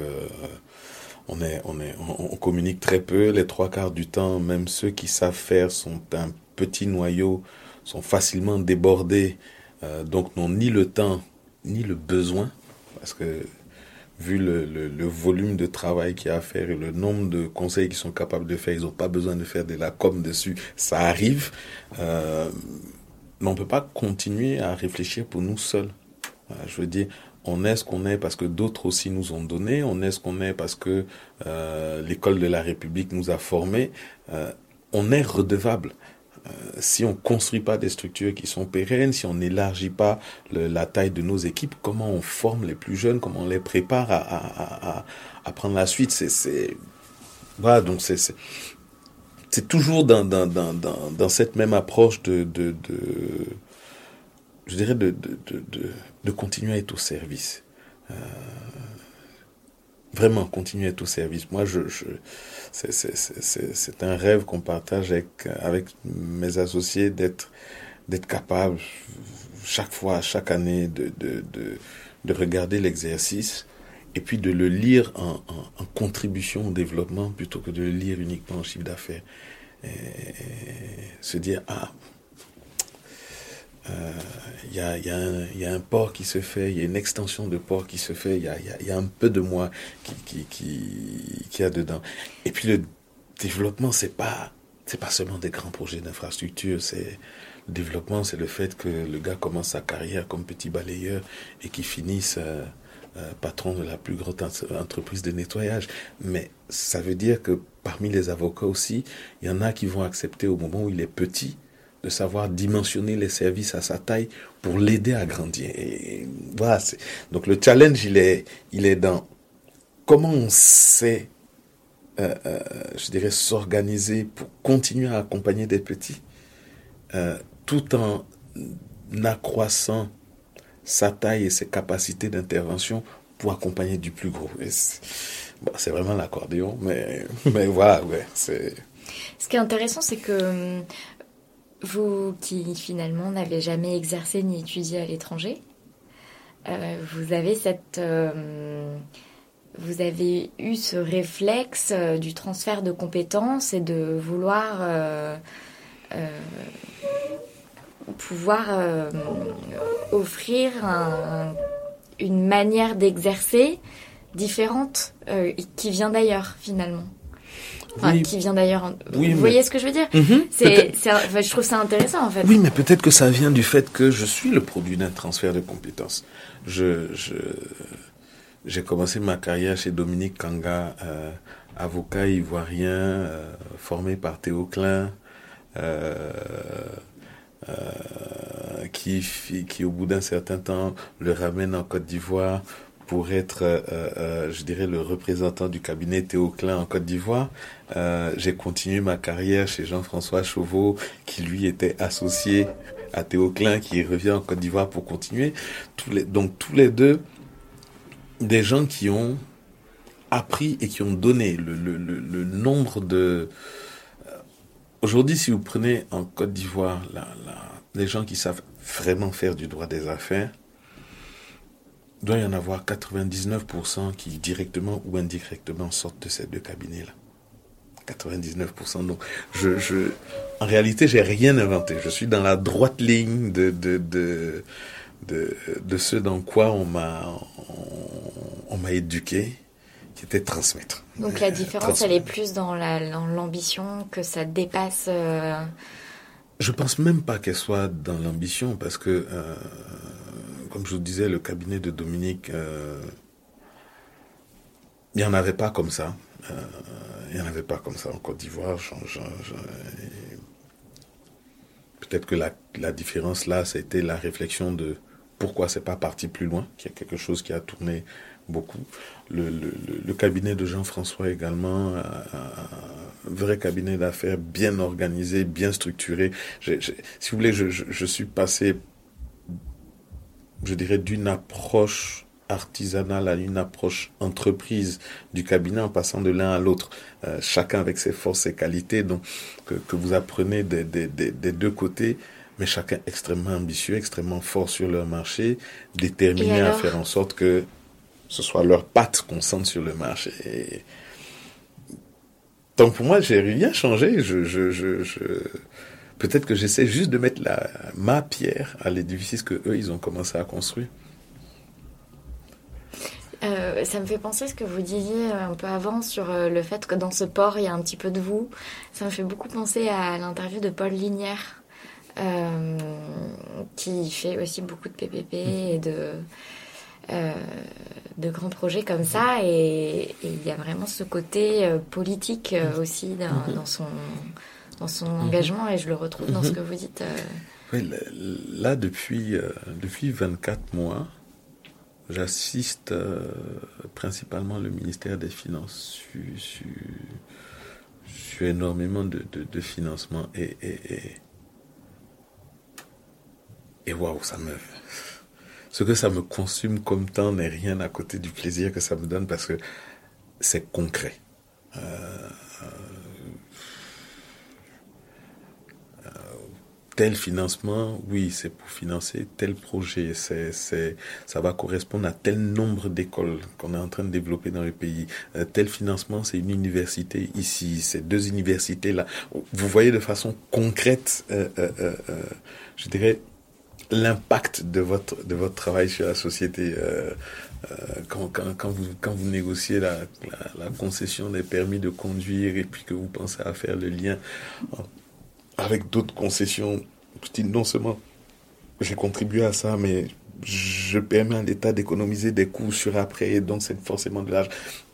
on communique très peu. Les 3/4 du temps, même ceux qui savent faire sont un petit noyau, sont facilement débordés, donc n'ont ni le temps ni le besoin, parce que vu le volume de travail qu'il y a à faire et le nombre de conseils qu'ils sont capables de faire, ils n'ont pas besoin de faire de la com dessus, ça arrive. Mais on ne peut pas continuer à réfléchir pour nous seuls. Je veux dire, on est ce qu'on est parce que d'autres aussi nous ont donné, on est ce qu'on est parce que l'école de la République nous a formés. On est redevable. Si on ne construit pas des structures qui sont pérennes, si on n'élargit pas la taille de nos équipes, comment on forme les plus jeunes, comment on les prépare à prendre la suite, voilà, donc c'est toujours dans cette même approche je dirais de continuer à être au service. Vraiment continuer à être au service. Moi, c'est un rêve qu'on partage avec mes associés, d'être capable chaque fois, chaque année de regarder l'exercice et puis de le lire en contribution au développement plutôt que de le lire uniquement en chiffre d'affaires. Et se dire, il y a un port qui se fait, il y a une extension de port qui se fait, il y a un peu de moi qui a dedans. Et puis le développement, c'est pas seulement des grands projets d'infrastructure, le développement, c'est le fait que le gars commence sa carrière comme petit balayeur et qu'il finisse patron de la plus grande entreprise de nettoyage. Mais ça veut dire que parmi les avocats aussi, il y en a qui vont accepter au moment où il est petit de savoir dimensionner les services à sa taille pour l'aider à grandir. Et voilà, donc le challenge, il est dans comment on sait, je dirais, s'organiser pour continuer à accompagner des petits, tout en accroissant sa taille et ses capacités d'intervention pour accompagner du plus gros. C'est vraiment l'accordéon, mais voilà, ouais, c'est... Ce qui est intéressant, c'est que vous, qui finalement n'avez jamais exercé ni étudié à l'étranger, vous avez eu ce réflexe du transfert de compétences et de vouloir pouvoir offrir une manière d'exercer différente qui vient d'ailleurs finalement. Enfin, Oui. qui vient d'ailleurs... Oui, Vous mais- voyez ce que je veux dire? Je trouve ça intéressant, en fait. Oui, mais peut-être que ça vient du fait que je suis le produit d'un transfert de compétences. J'ai commencé ma carrière chez Dominique Kanga, avocat ivoirien, formé par Théo Klein, euh, qui au bout d'un certain temps le ramène en Côte d'Ivoire pour être, je dirais, le représentant du cabinet Théo Klein en Côte d'Ivoire. J'ai continué ma carrière chez Jean-François Chauveau, qui lui était associé à Théo Klein, qui revient en Côte d'Ivoire pour continuer. Donc tous les deux, des gens qui ont appris et qui ont donné le nombre de... Aujourd'hui, si vous prenez en Côte d'Ivoire les gens qui savent vraiment faire du droit des affaires, il doit y en avoir 99% qui directement ou indirectement sortent de ces deux cabinets-là. 99%. Donc, en réalité, j'ai rien inventé. Je suis dans la droite ligne de ce dans quoi on m'a éduqué, qui était transmettre. Donc la différence, elle est plus dans l'ambition, que ça dépasse... Je pense même pas qu'elle soit dans l'ambition, parce que, comme je vous disais, le cabinet de Dominique, il n'y en avait pas comme ça. Il n'y en avait pas comme ça en Côte d'Ivoire. Peut-être que la différence là, c'était la réflexion de pourquoi c'est pas parti plus loin, qu'il y a quelque chose qui a tourné beaucoup. Le cabinet de Jean-François également, un vrai cabinet d'affaires bien organisé, bien structuré. Si vous voulez, je suis passé, je dirais, d'une approche artisanale à une approche entreprise du cabinet en passant de l'un à l'autre, chacun avec ses forces, ses qualités, donc que vous apprenez des deux côtés, mais chacun extrêmement ambitieux, extrêmement fort sur leur marché, déterminé à faire en sorte que ce soit leurs pattes qu'on sente sur le marché. Et donc pour moi, j'ai rien changé. Peut-être que j'essaie juste de mettre ma pierre à l'édifice que eux ils ont commencé à construire. Ça me fait penser ce que vous disiez un peu avant sur le fait que dans ce port, il y a un petit peu de vous. Ça me fait beaucoup penser à l'interview de Paul Linière, qui fait aussi beaucoup de PPP et de grands projets comme ça. Et il y a vraiment ce côté politique aussi dans son engagement, et je le retrouve dans ce que vous dites. Oui, là, depuis 24 mois, j'assiste principalement le ministère des Finances sur énormément de financement et waouh, ce que ça me consume comme temps n'est rien à côté du plaisir que ça me donne, parce que c'est concret. Tel financement, oui, c'est pour financer tel projet. Ça va correspondre à tel nombre d'écoles qu'on est en train de développer dans le pays. Tel financement, c'est une université ici, c'est 2 universités là. Vous voyez de façon concrète, je dirais, l'impact de votre travail sur la société. Quand vous négociez la concession des permis de conduire, et puis que vous pensez à faire le lien avec d'autres concessions, non seulement j'ai contribué à ça, mais je permets à l'État d'économiser des coûts sur après, et donc c'est forcément de l'argent.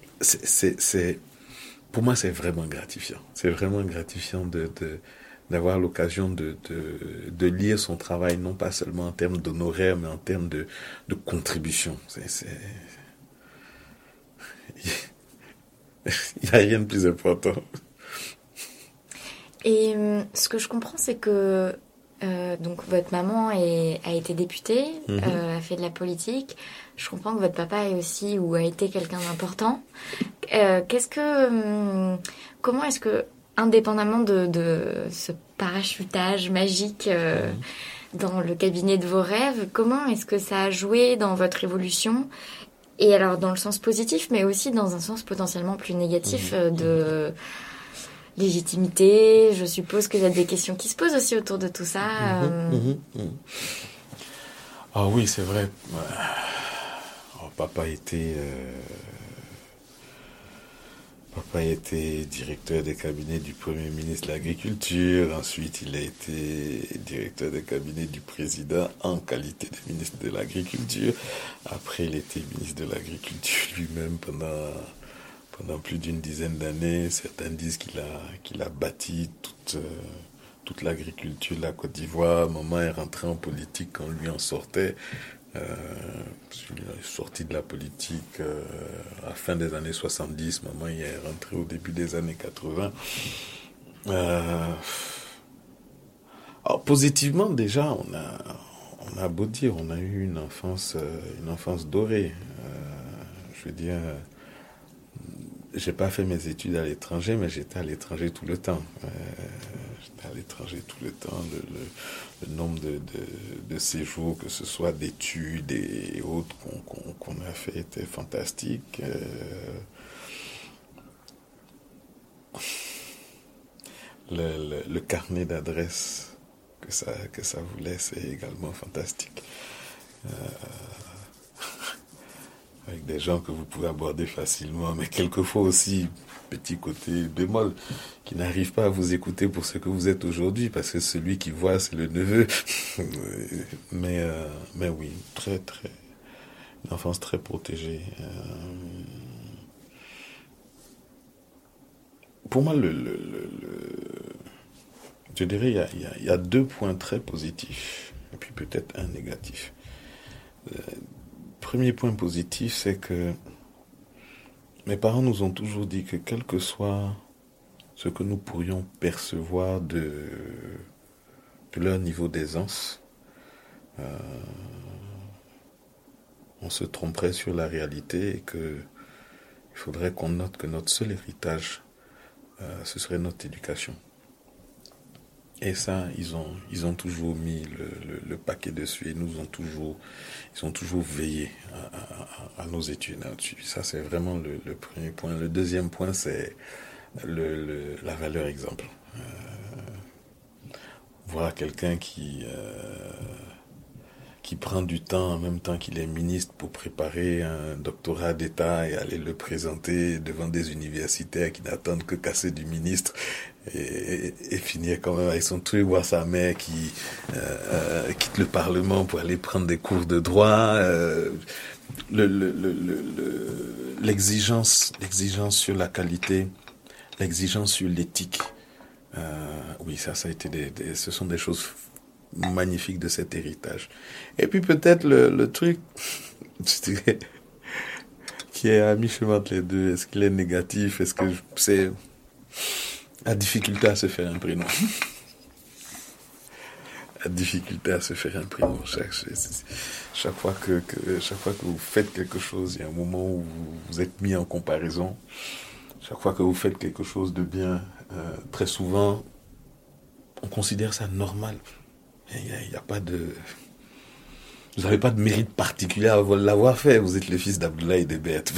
Pour moi, c'est vraiment gratifiant. C'est vraiment gratifiant d'avoir l'occasion de lire son travail, non pas seulement en termes d'honoraires, mais en termes de contribution. Il n'y a rien de plus important. Et ce que je comprends, c'est que donc votre maman a été députée, a fait de la politique. Je comprends que votre papa est aussi, ou a été, quelqu'un d'important. Comment est-ce que, indépendamment de ce parachutage magique dans le cabinet de vos rêves, comment est-ce que ça a joué dans votre évolution? Et alors dans le sens positif, mais aussi dans un sens potentiellement plus négatif de légitimité. Je suppose qu'il y a des questions qui se posent aussi autour de tout ça. Ah oui, c'est vrai. Papa était directeur des cabinets du Premier ministre de l'Agriculture. Ensuite, il a été directeur des cabinets du président en qualité de ministre de l'Agriculture. Après, il était ministre de l'Agriculture lui-même pendant plus d'une dizaine d'années. Certains disent qu'il a bâti toute l'agriculture de la Côte d'Ivoire. Maman est rentrée en politique quand lui en sortait. Il est sorti de la politique à la fin des années 70. Maman y est rentrée au début des années 80. Alors, positivement, déjà, on a beau dire, on a eu une enfance dorée. Je veux dire, j'ai pas fait mes études à l'étranger, mais j'étais à l'étranger tout le temps. J'étais à l'étranger tout le temps. Le nombre de séjours, que ce soit d'études et autres qu'on a fait, était fantastique. Le carnet d'adresses que ça vous laisse est également fantastique. Avec des gens que vous pouvez aborder facilement, mais quelquefois aussi, petit côté bémol, qui n'arrivent pas à vous écouter pour ce que vous êtes aujourd'hui, parce que celui qui voit, c'est le neveu. mais oui, une enfance très protégée. Pour moi, je dirais, il y a 2 points très positifs, et puis peut-être un négatif. Premier point positif, c'est que mes parents nous ont toujours dit que quel que soit ce que nous pourrions percevoir de leur niveau d'aisance, on se tromperait sur la réalité et qu'il faudrait qu'on note que notre seul héritage, ce serait notre éducation. Et ça, ils ont toujours mis le paquet dessus et ils ont toujours veillé à nos études là-dessus. Ça, c'est vraiment le premier point. Le deuxième point, c'est la valeur exemple. Voir quelqu'un qui prend du temps en même temps qu'il est ministre pour préparer un doctorat d'État et aller le présenter devant des universitaires qui n'attendent que casser du ministre et finir quand même avec son truc, voir sa mère qui quitte le Parlement pour aller prendre des cours de droit, l'exigence sur la qualité, l'exigence sur l'éthique. Oui, ça a été ce sont des choses magnifiques de cet héritage. Et puis peut-être le truc, je dirais, qui est à mi-chemin entre les deux, est-ce qu'il est négatif, est-ce que c'est la difficulté à se faire un prénom. La difficulté à se faire un prénom. Chaque fois que vous faites quelque chose, il y a un moment où vous êtes mis en comparaison. Chaque fois que vous faites quelque chose de bien, très souvent, on considère ça normal. Il n'y a pas de... Vous n'avez pas de mérite particulier à l'avoir fait. Vous êtes le fils d'Abdoulaye et de Berthe.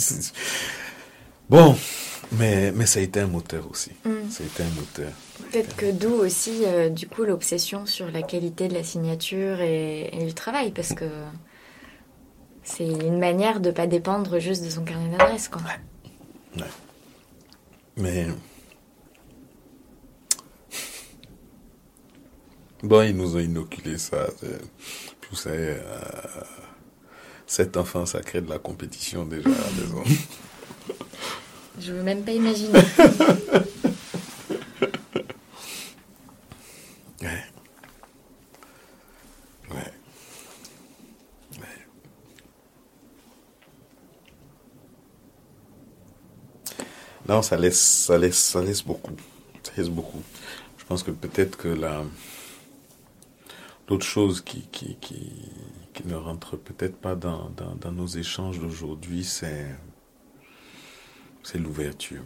Bon, mais ça a été un moteur aussi. Ça a été un moteur. Peut-être que d'où aussi, du coup, l'obsession sur la qualité de la signature et du travail, parce que c'est une manière de ne pas dépendre juste de son carnet d'adresse, quoi. Ouais. Mais... Bon, ils nous ont inoculé ça. Puis vous savez, cet enfant, ça crée de la compétition déjà à la maison. Je veux même pas imaginer. Ouais. Non, ça laisse beaucoup. Ça laisse beaucoup. Je pense que peut-être que l'autre chose qui ne rentre peut-être pas dans nos échanges d'aujourd'hui, c'est l'ouverture.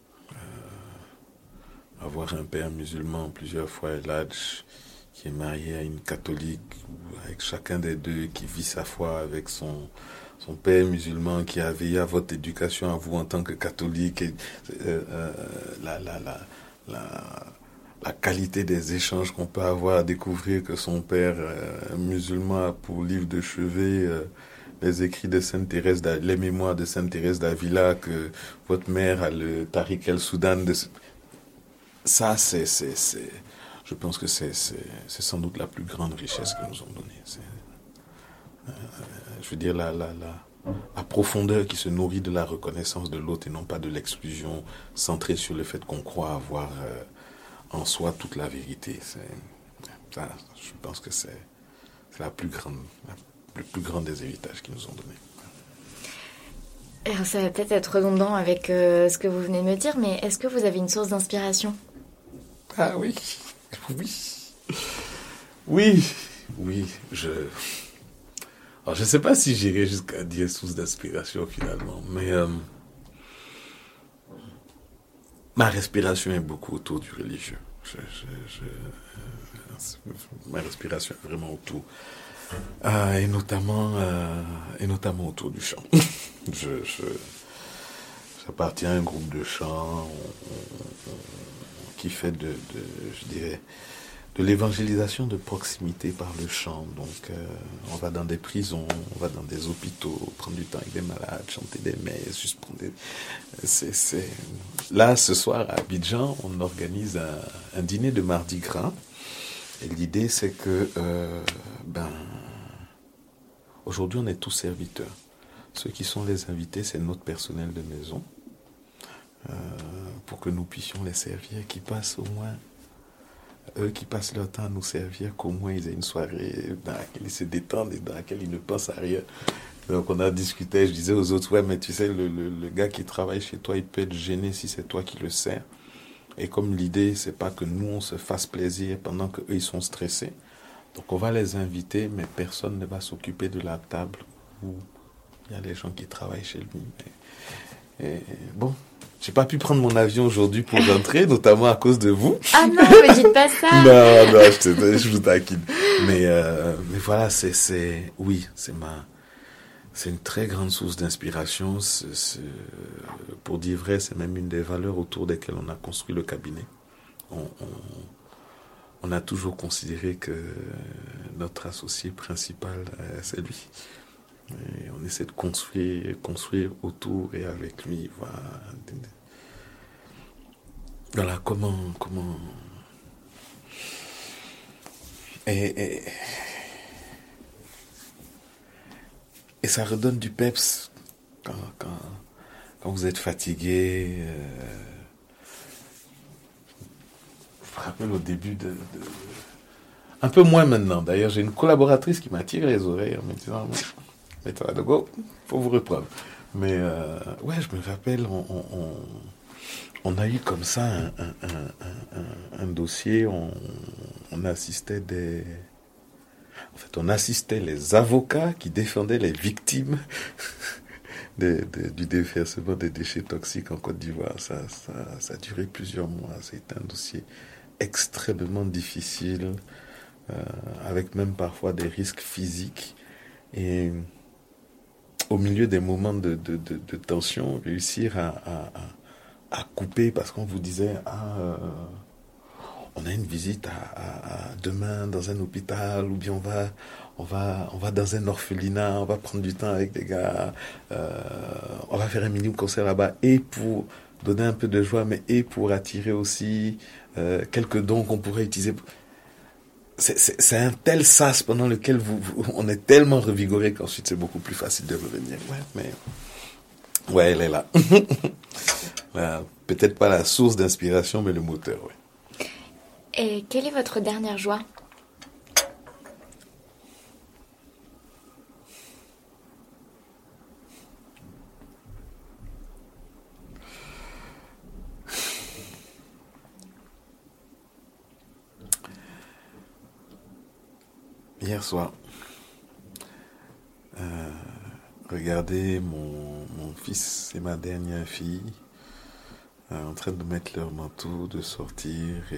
Avoir un père musulman, plusieurs fois El Hadj, qui est marié à une catholique, avec chacun des deux qui vit sa foi avec son père musulman qui a veillé à votre éducation à vous en tant que catholique, et, la qualité des échanges qu'on peut avoir à découvrir que son père musulman a pour livre de chevet les écrits de Sainte Thérèse, les mémoires de Sainte Thérèse d'Avila, que votre mère a le Tariq el-Soudan. Ça, je pense que c'est sans doute la plus grande richesse qu'ils nous ont donnée. Je veux dire, la profondeur qui se nourrit de la reconnaissance de l'autre et non pas de l'exclusion centrée sur le fait qu'on croit avoir en soi toute la vérité. Ça, je pense que c'est le plus grand des héritages qu'ils nous ont donnés. Alors, ça va peut-être être redondant avec ce que vous venez de me dire, mais est-ce que vous avez une source d'inspiration? Ah oui, oui, alors, je ne sais pas si j'irai jusqu'à dire source d'inspiration finalement, mais ma respiration est beaucoup autour du religieux. Ma respiration est vraiment autour. Et notamment autour du chant. J'appartiens à un groupe de chant qui fait je dirais, de l'évangélisation de proximité par le chant. Donc, on va dans des prisons, on va dans des hôpitaux, prendre du temps avec des malades, chanter des messes, juste prendre des... Là, ce soir, à Abidjan, on organise un dîner de Mardi Gras. Et l'idée, c'est que, aujourd'hui, on est tous serviteurs. Ceux qui sont les invités, c'est notre personnel de maison. Pour que nous puissions les servir, qui passent leur temps à nous servir, qu'au moins ils aient une soirée dans laquelle ils se détendent et dans laquelle ils ne pensent à rien. Donc on a discuté, je disais aux autres, ouais, mais tu sais, le gars qui travaille chez toi, il peut être gêné si c'est toi qui le sers. Et comme l'idée, c'est pas que nous, on se fasse plaisir pendant qu'eux, ils sont stressés. Donc on va les inviter, mais personne ne va s'occuper de la table où il y a les gens qui travaillent chez lui. Et bon, j'ai pas pu prendre mon avion aujourd'hui pour rentrer, notamment à cause de vous. Ah non, me dites pas ça. Non, je vous taquine. Mais voilà, oui, c'est une très grande source d'inspiration. Pour dire vrai, c'est même une des valeurs autour desquelles on a construit le cabinet. On a toujours considéré que notre associé principal, c'est lui. Et on essaie de construire autour et avec lui. Voilà comment et ça redonne du peps quand vous êtes fatigué. Je me rappelle au début un peu moins maintenant. D'ailleurs, j'ai une collaboratrice qui m'a tiré les oreilles en me disant mais ça va de go, faut vous reprendre. Mais ouais, je me rappelle, on a eu comme ça un dossier, on assistait on assistait les avocats qui défendaient les victimes du déversement des déchets toxiques en Côte d'Ivoire. Ça a duré plusieurs mois. C'était un dossier extrêmement difficile, avec même parfois des risques physiques. Et au milieu des moments de tension, réussir à couper, parce qu'on vous disait on a une visite à demain dans un hôpital, ou bien on va dans un orphelinat, on va prendre du temps avec des gars, on va faire un mini concert là-bas, et pour donner un peu de joie, mais et pour attirer aussi quelques dons qu'on pourrait utiliser. C'est un tel sas pendant lequel on est tellement revigoré qu'ensuite c'est beaucoup plus facile de revenir. Ouais, mais ouais, elle est là. Peut-être pas la source d'inspiration, mais le moteur, ouais. Et quelle est votre dernière joie? Hier soir, regardez mon fils et ma dernière fille en train de mettre leur manteau, de sortir et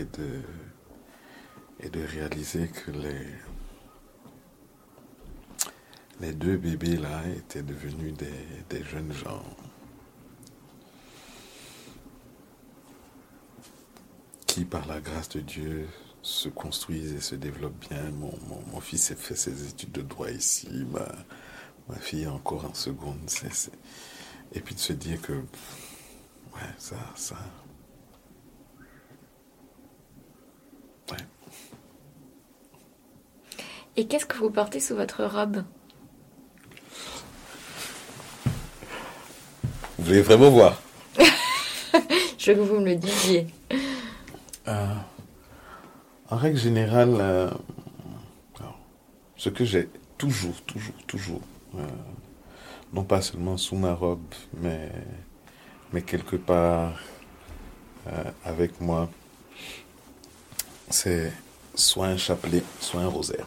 de réaliser que les deux bébés là étaient devenus des jeunes gens qui, par la grâce de Dieu, se construisent et se développent bien. Mon fils a fait ses études de droit ici, ma fille est encore en seconde. Et puis de se dire que, ouais, ça, ouais. Et qu'est-ce que vous portez sous votre robe? Vous voulez vraiment voir? Je veux que vous me le disiez. En règle générale, alors, ce que j'ai toujours, non pas seulement sous ma robe, mais quelque part avec moi, c'est soit un chapelet, soit un rosaire.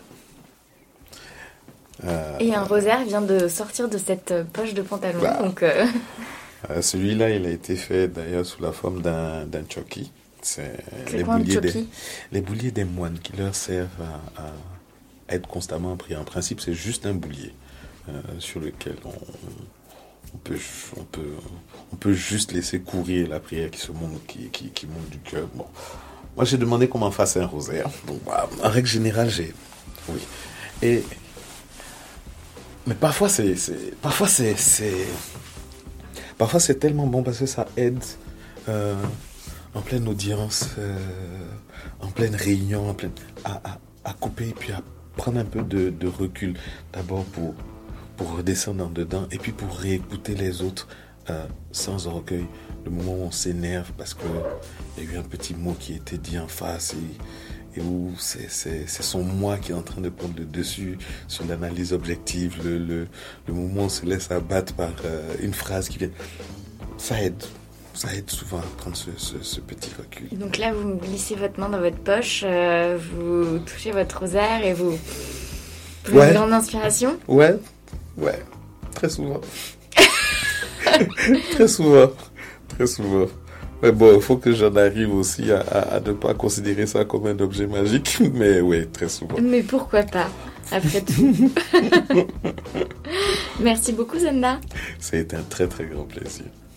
Et un rosaire vient de sortir de cette poche de pantalon. Bah, donc, celui-là, il a été fait d'ailleurs sous la forme d'un choki. C'est quoi un choki? Les bouliers des moines qui leur servent à être constamment en prière. En principe, c'est juste un boulier sur lequel on peut juste laisser courir la prière qui monte du cœur. Bon. Moi, j'ai demandé qu'on m'en fasse un rosaire. Donc, bah, en règle générale, oui. Mais parfois c'est tellement bon parce que ça aide en pleine audience, en pleine réunion, à couper et puis à prendre un peu de recul. D'abord pour redescendre en dedans et puis pour réécouter les autres sans orgueil. Le moment où on s'énerve parce qu'il y a eu un petit mot qui a été dit en face et où c'est son moi qui est en train de prendre le dessus sur l'analyse objective, le moment où on se laisse abattre par une phrase qui vient. Ça aide souvent à prendre ce petit recul. Et donc là, vous glissez votre main dans votre poche, vous touchez votre rosaire et vous avez une grande inspiration. Ouais, très souvent. Très souvent. Mais bon, il faut que j'en arrive aussi à ne pas considérer ça comme un objet magique, mais oui, très souvent. Mais pourquoi pas, après tout. Merci beaucoup, Zenda. Ça a été un très très grand plaisir.